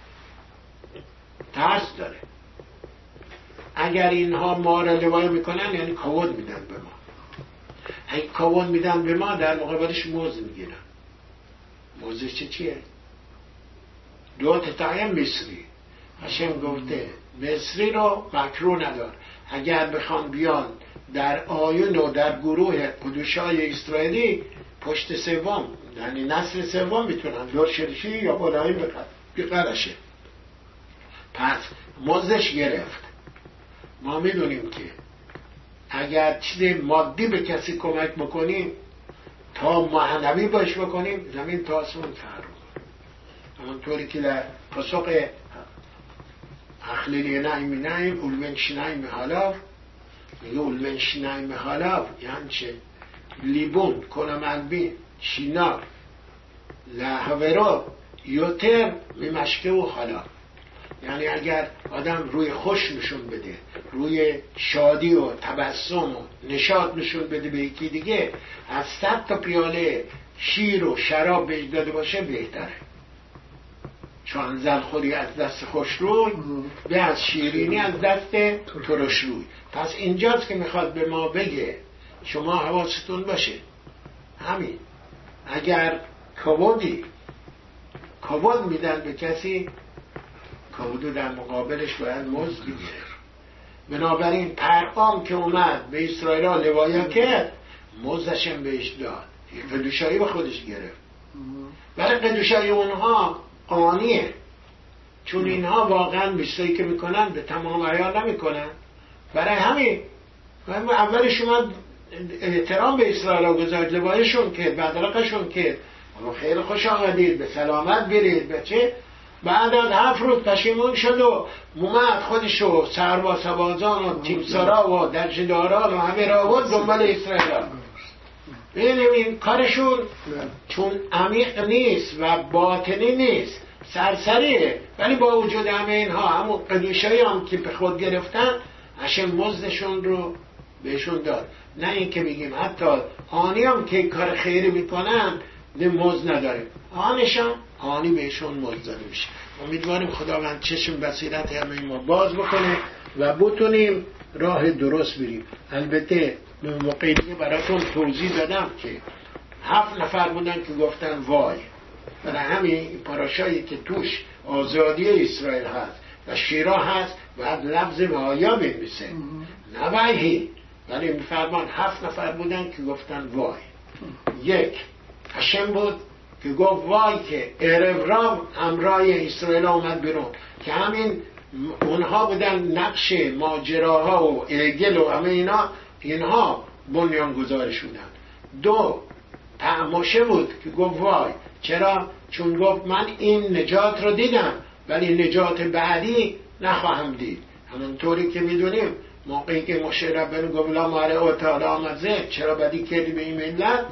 Speaker 1: ترس داره. اگر اینها ما را لوای میکنن یعنی کاود میدن به ما. اگه کاود میدن به ما در مقابلش موز میگیرن. موزش چیه؟ 2 تتعیم مصری. هشم گفته مصری رو مکرو ندار. اگر بخوان بیان در آیون و در گروه قدوشای اسرائیلی پشت سوم، یعنی نسل سوم میتونن دورشلشی یا بالایی بقرشه. پس مزدش گرفت. ما میدونیم که اگر چیز مادی به کسی کمک بکنیم تا معنوی باش بکنیم زمین تا آسمون فرق میکنه. همونطوری که در پاسخ اخلیلی نعیم نعیم اولمن شنایم حالاف میگه اولمن شنایم حالاف یعنی چه؟ لیبون کنم البین شینا لحورا یوتر میمشکه و حالا، یعنی اگر آدم روی خوش نشون بده، روی شادی و تبسم و نشاط نشون بده به یکی دیگه، از 100 تا پیاله شیر و شراب بهش داده باشه بهتره. چون زلخوری از دست خوش روی به از شیرینی از دست ترش روی. پس اینجاست که میخواد به ما بگه شما حواستون باشه، همین اگر کبود میدن به کسی، کبودو در مقابلش باید مزد بگیر. بنابراین پرقام که اومد به اسرائیل لوایا کرد، مزدشم بهش داد، قدوشایی به خودش گرفت. برای قدوشایی اونها قانیه، چون اینها واقعا بیشتری که میکنن به تمام عیار نمیکنن. برای همین اولش اومد احترام به اسرائیل گذاشت، لوایشون که بدرقشون که خیلی خوش آمدید، به سلامت برید، به چه؟ بعد از 7 روز پشیمون شد و اومد خودشو سربازان و تیمسارا و درجداران و همه را آورد دنبال اسرائیل. ببینیم این کارشون چون عمیق نیست و باطنی نیست، سرسریه، ولی با وجود همه اینها همون قدوشایی هم که به خود گرفتن عشان مزدشون رو بهشون داد. نه این که بگیم حتی آنی هم که کار خیری میکنن نه مزد نداره، آنی بهشون مزد داده میشه. امیدواریم خداوند چشم بصیرت همه ما باز بکنه و بتونیم راه درست بریم. البته به موقعی براتون توضیح دادم که 7 نفر بودن که گفتن وای. برای همین پاراشایی که توش آزادی اسرائیل هست و شیرا هست باید لفظ وایا بنویسه، نه وایهی، ولی میفرمان 7 نفر بودن که گفتن وای. یک هشم بود که گفت وای که ارورام همراه اسرائیل آمد بیرون، که همین اونها بودن نقش ماجراها و اگل و همه اینها بنیان گذارش بودن. 2 تعماشه بود که گفت وای، چرا؟ چون گفت من این نجات رو دیدم ولی نجات بعدی نخواهم دید. همونطوری که میدونیم موقعی که موشه ربنا گفت لا ماره او تعالی آمده چرا بدی کردی به این ملت،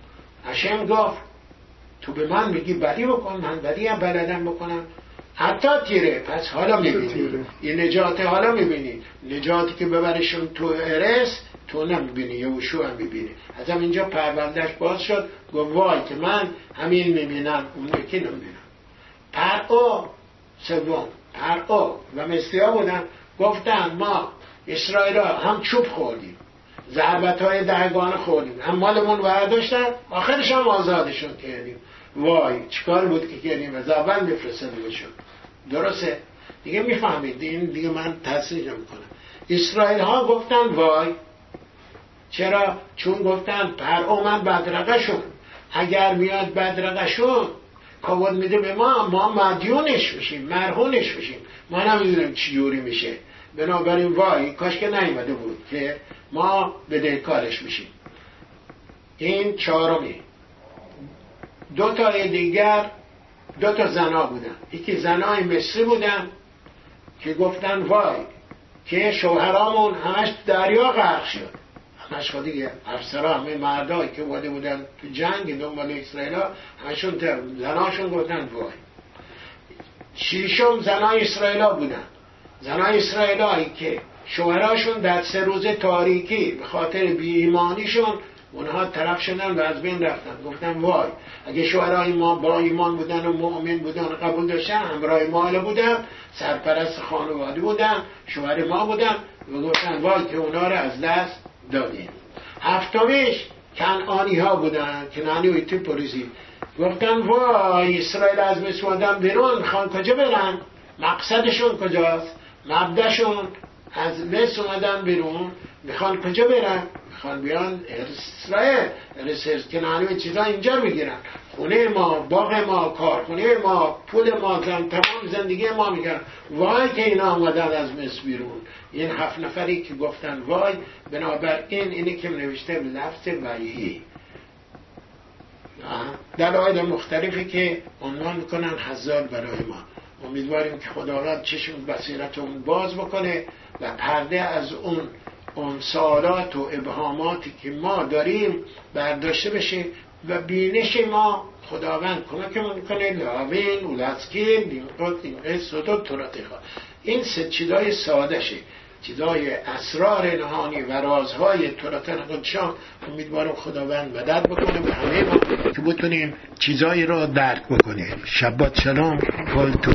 Speaker 1: هشم گفت تو به من میگی بدی بکن، من بدی هم بلدم بکنم، حتی تیره. پس حالا میبینی این نجات، حالا میبینی نجاتی که ببرشون تو ارس تو نمیبینی، یهوشع هم میبینی. از هم اینجا پروندهش باز شد، گفت وای که من همین میبینم اون یکی نمیبینم. پرعو سوم، پرعو و مسیحا بودن، گفتن ما اسرائیل هم چوب خوردیم، ضربت‌های دهگانه خوردیم، هم مالمون برداشتن، آخرش هم آزادشون کردیم. وای چیکار بود که کردیم؟ از اول میفرستاده بشون. درسته؟ دیگه میفهمید، این دیگه من تصریح میکنم. اسرائیل ها گفتن وای، چرا؟ چون گفتن پرعو من بدرقشون، اگر میاد بدرقشون کاود میده به ما مدیونش میشیم، مرهونش میشیم، ما نمیدونیم چی جوری میشه. بنابراین وای کاش که نیومده بود که ما بدهکارش میشیم. این چهارمی. 2 تا دیگر 2 تا زنا بودن، یکی زنای مصری بودن که گفتن وای که شوهرامون همش دریا غرق شد، همش خودی افسرها همه مردایی که بوده بودن تو جنگ دنبال اسرائیل همشون زناشون گفتن وای. 6 زنای اسرائیل بودن، زنای اسرائیلی که شوهراشون در 3 روز تاریکی به خاطر بی ایمانیشون اونها طرف شدن و از بین رفتن. گفتن وای اگه شوهرای ما با ایمان بودن و مؤمن بودن و قبول داشتن، همراه ما بودن، سرپرست خانواده بودن، شوهر ما بودن، و گفتن وای که اونا رو از دست دادیم. 7میش کنعانی ها بودن، کنعانی و ایتیوپی. گفتن وای اسرائیل از مصر اومدن بیرون، میخوان کجا برن؟ مقصدشون کجاست؟ مبدأشون از مصر اومدن بیرون میخوان کجا برن؟ میخوان بیان اسرائیل، ارسل کنانی چیزا اینجا میگیرن، خونه ما، باغ ما، کارخونه ما، پول ما، تمام زندگی ما میگن. وای که اینا آمدن از مصر بیرون. این 7 نفری که گفتن وای، بنابراین اینی که نوشته لفظ ویهی دلایل مختلفی که عنوان میکنن حزال برای ما. امیدواریم که خداوند چشم بصیرتمون باز بکنه و پرده از اون سوالات و ابهاماتی که ما داریم برداشته بشه و بینش ما خداوند کمکمون کنه. لاوین اولاسکین دین صدو توراتیخا. این 3 چیزای ساده شه، چیزای اسرار نهانی و رازهای تورات قدشان. امیدوارم خداوند مدد بکنه به همه ما که بتونیم چیزایی را درک بکنیم. شبات شلام.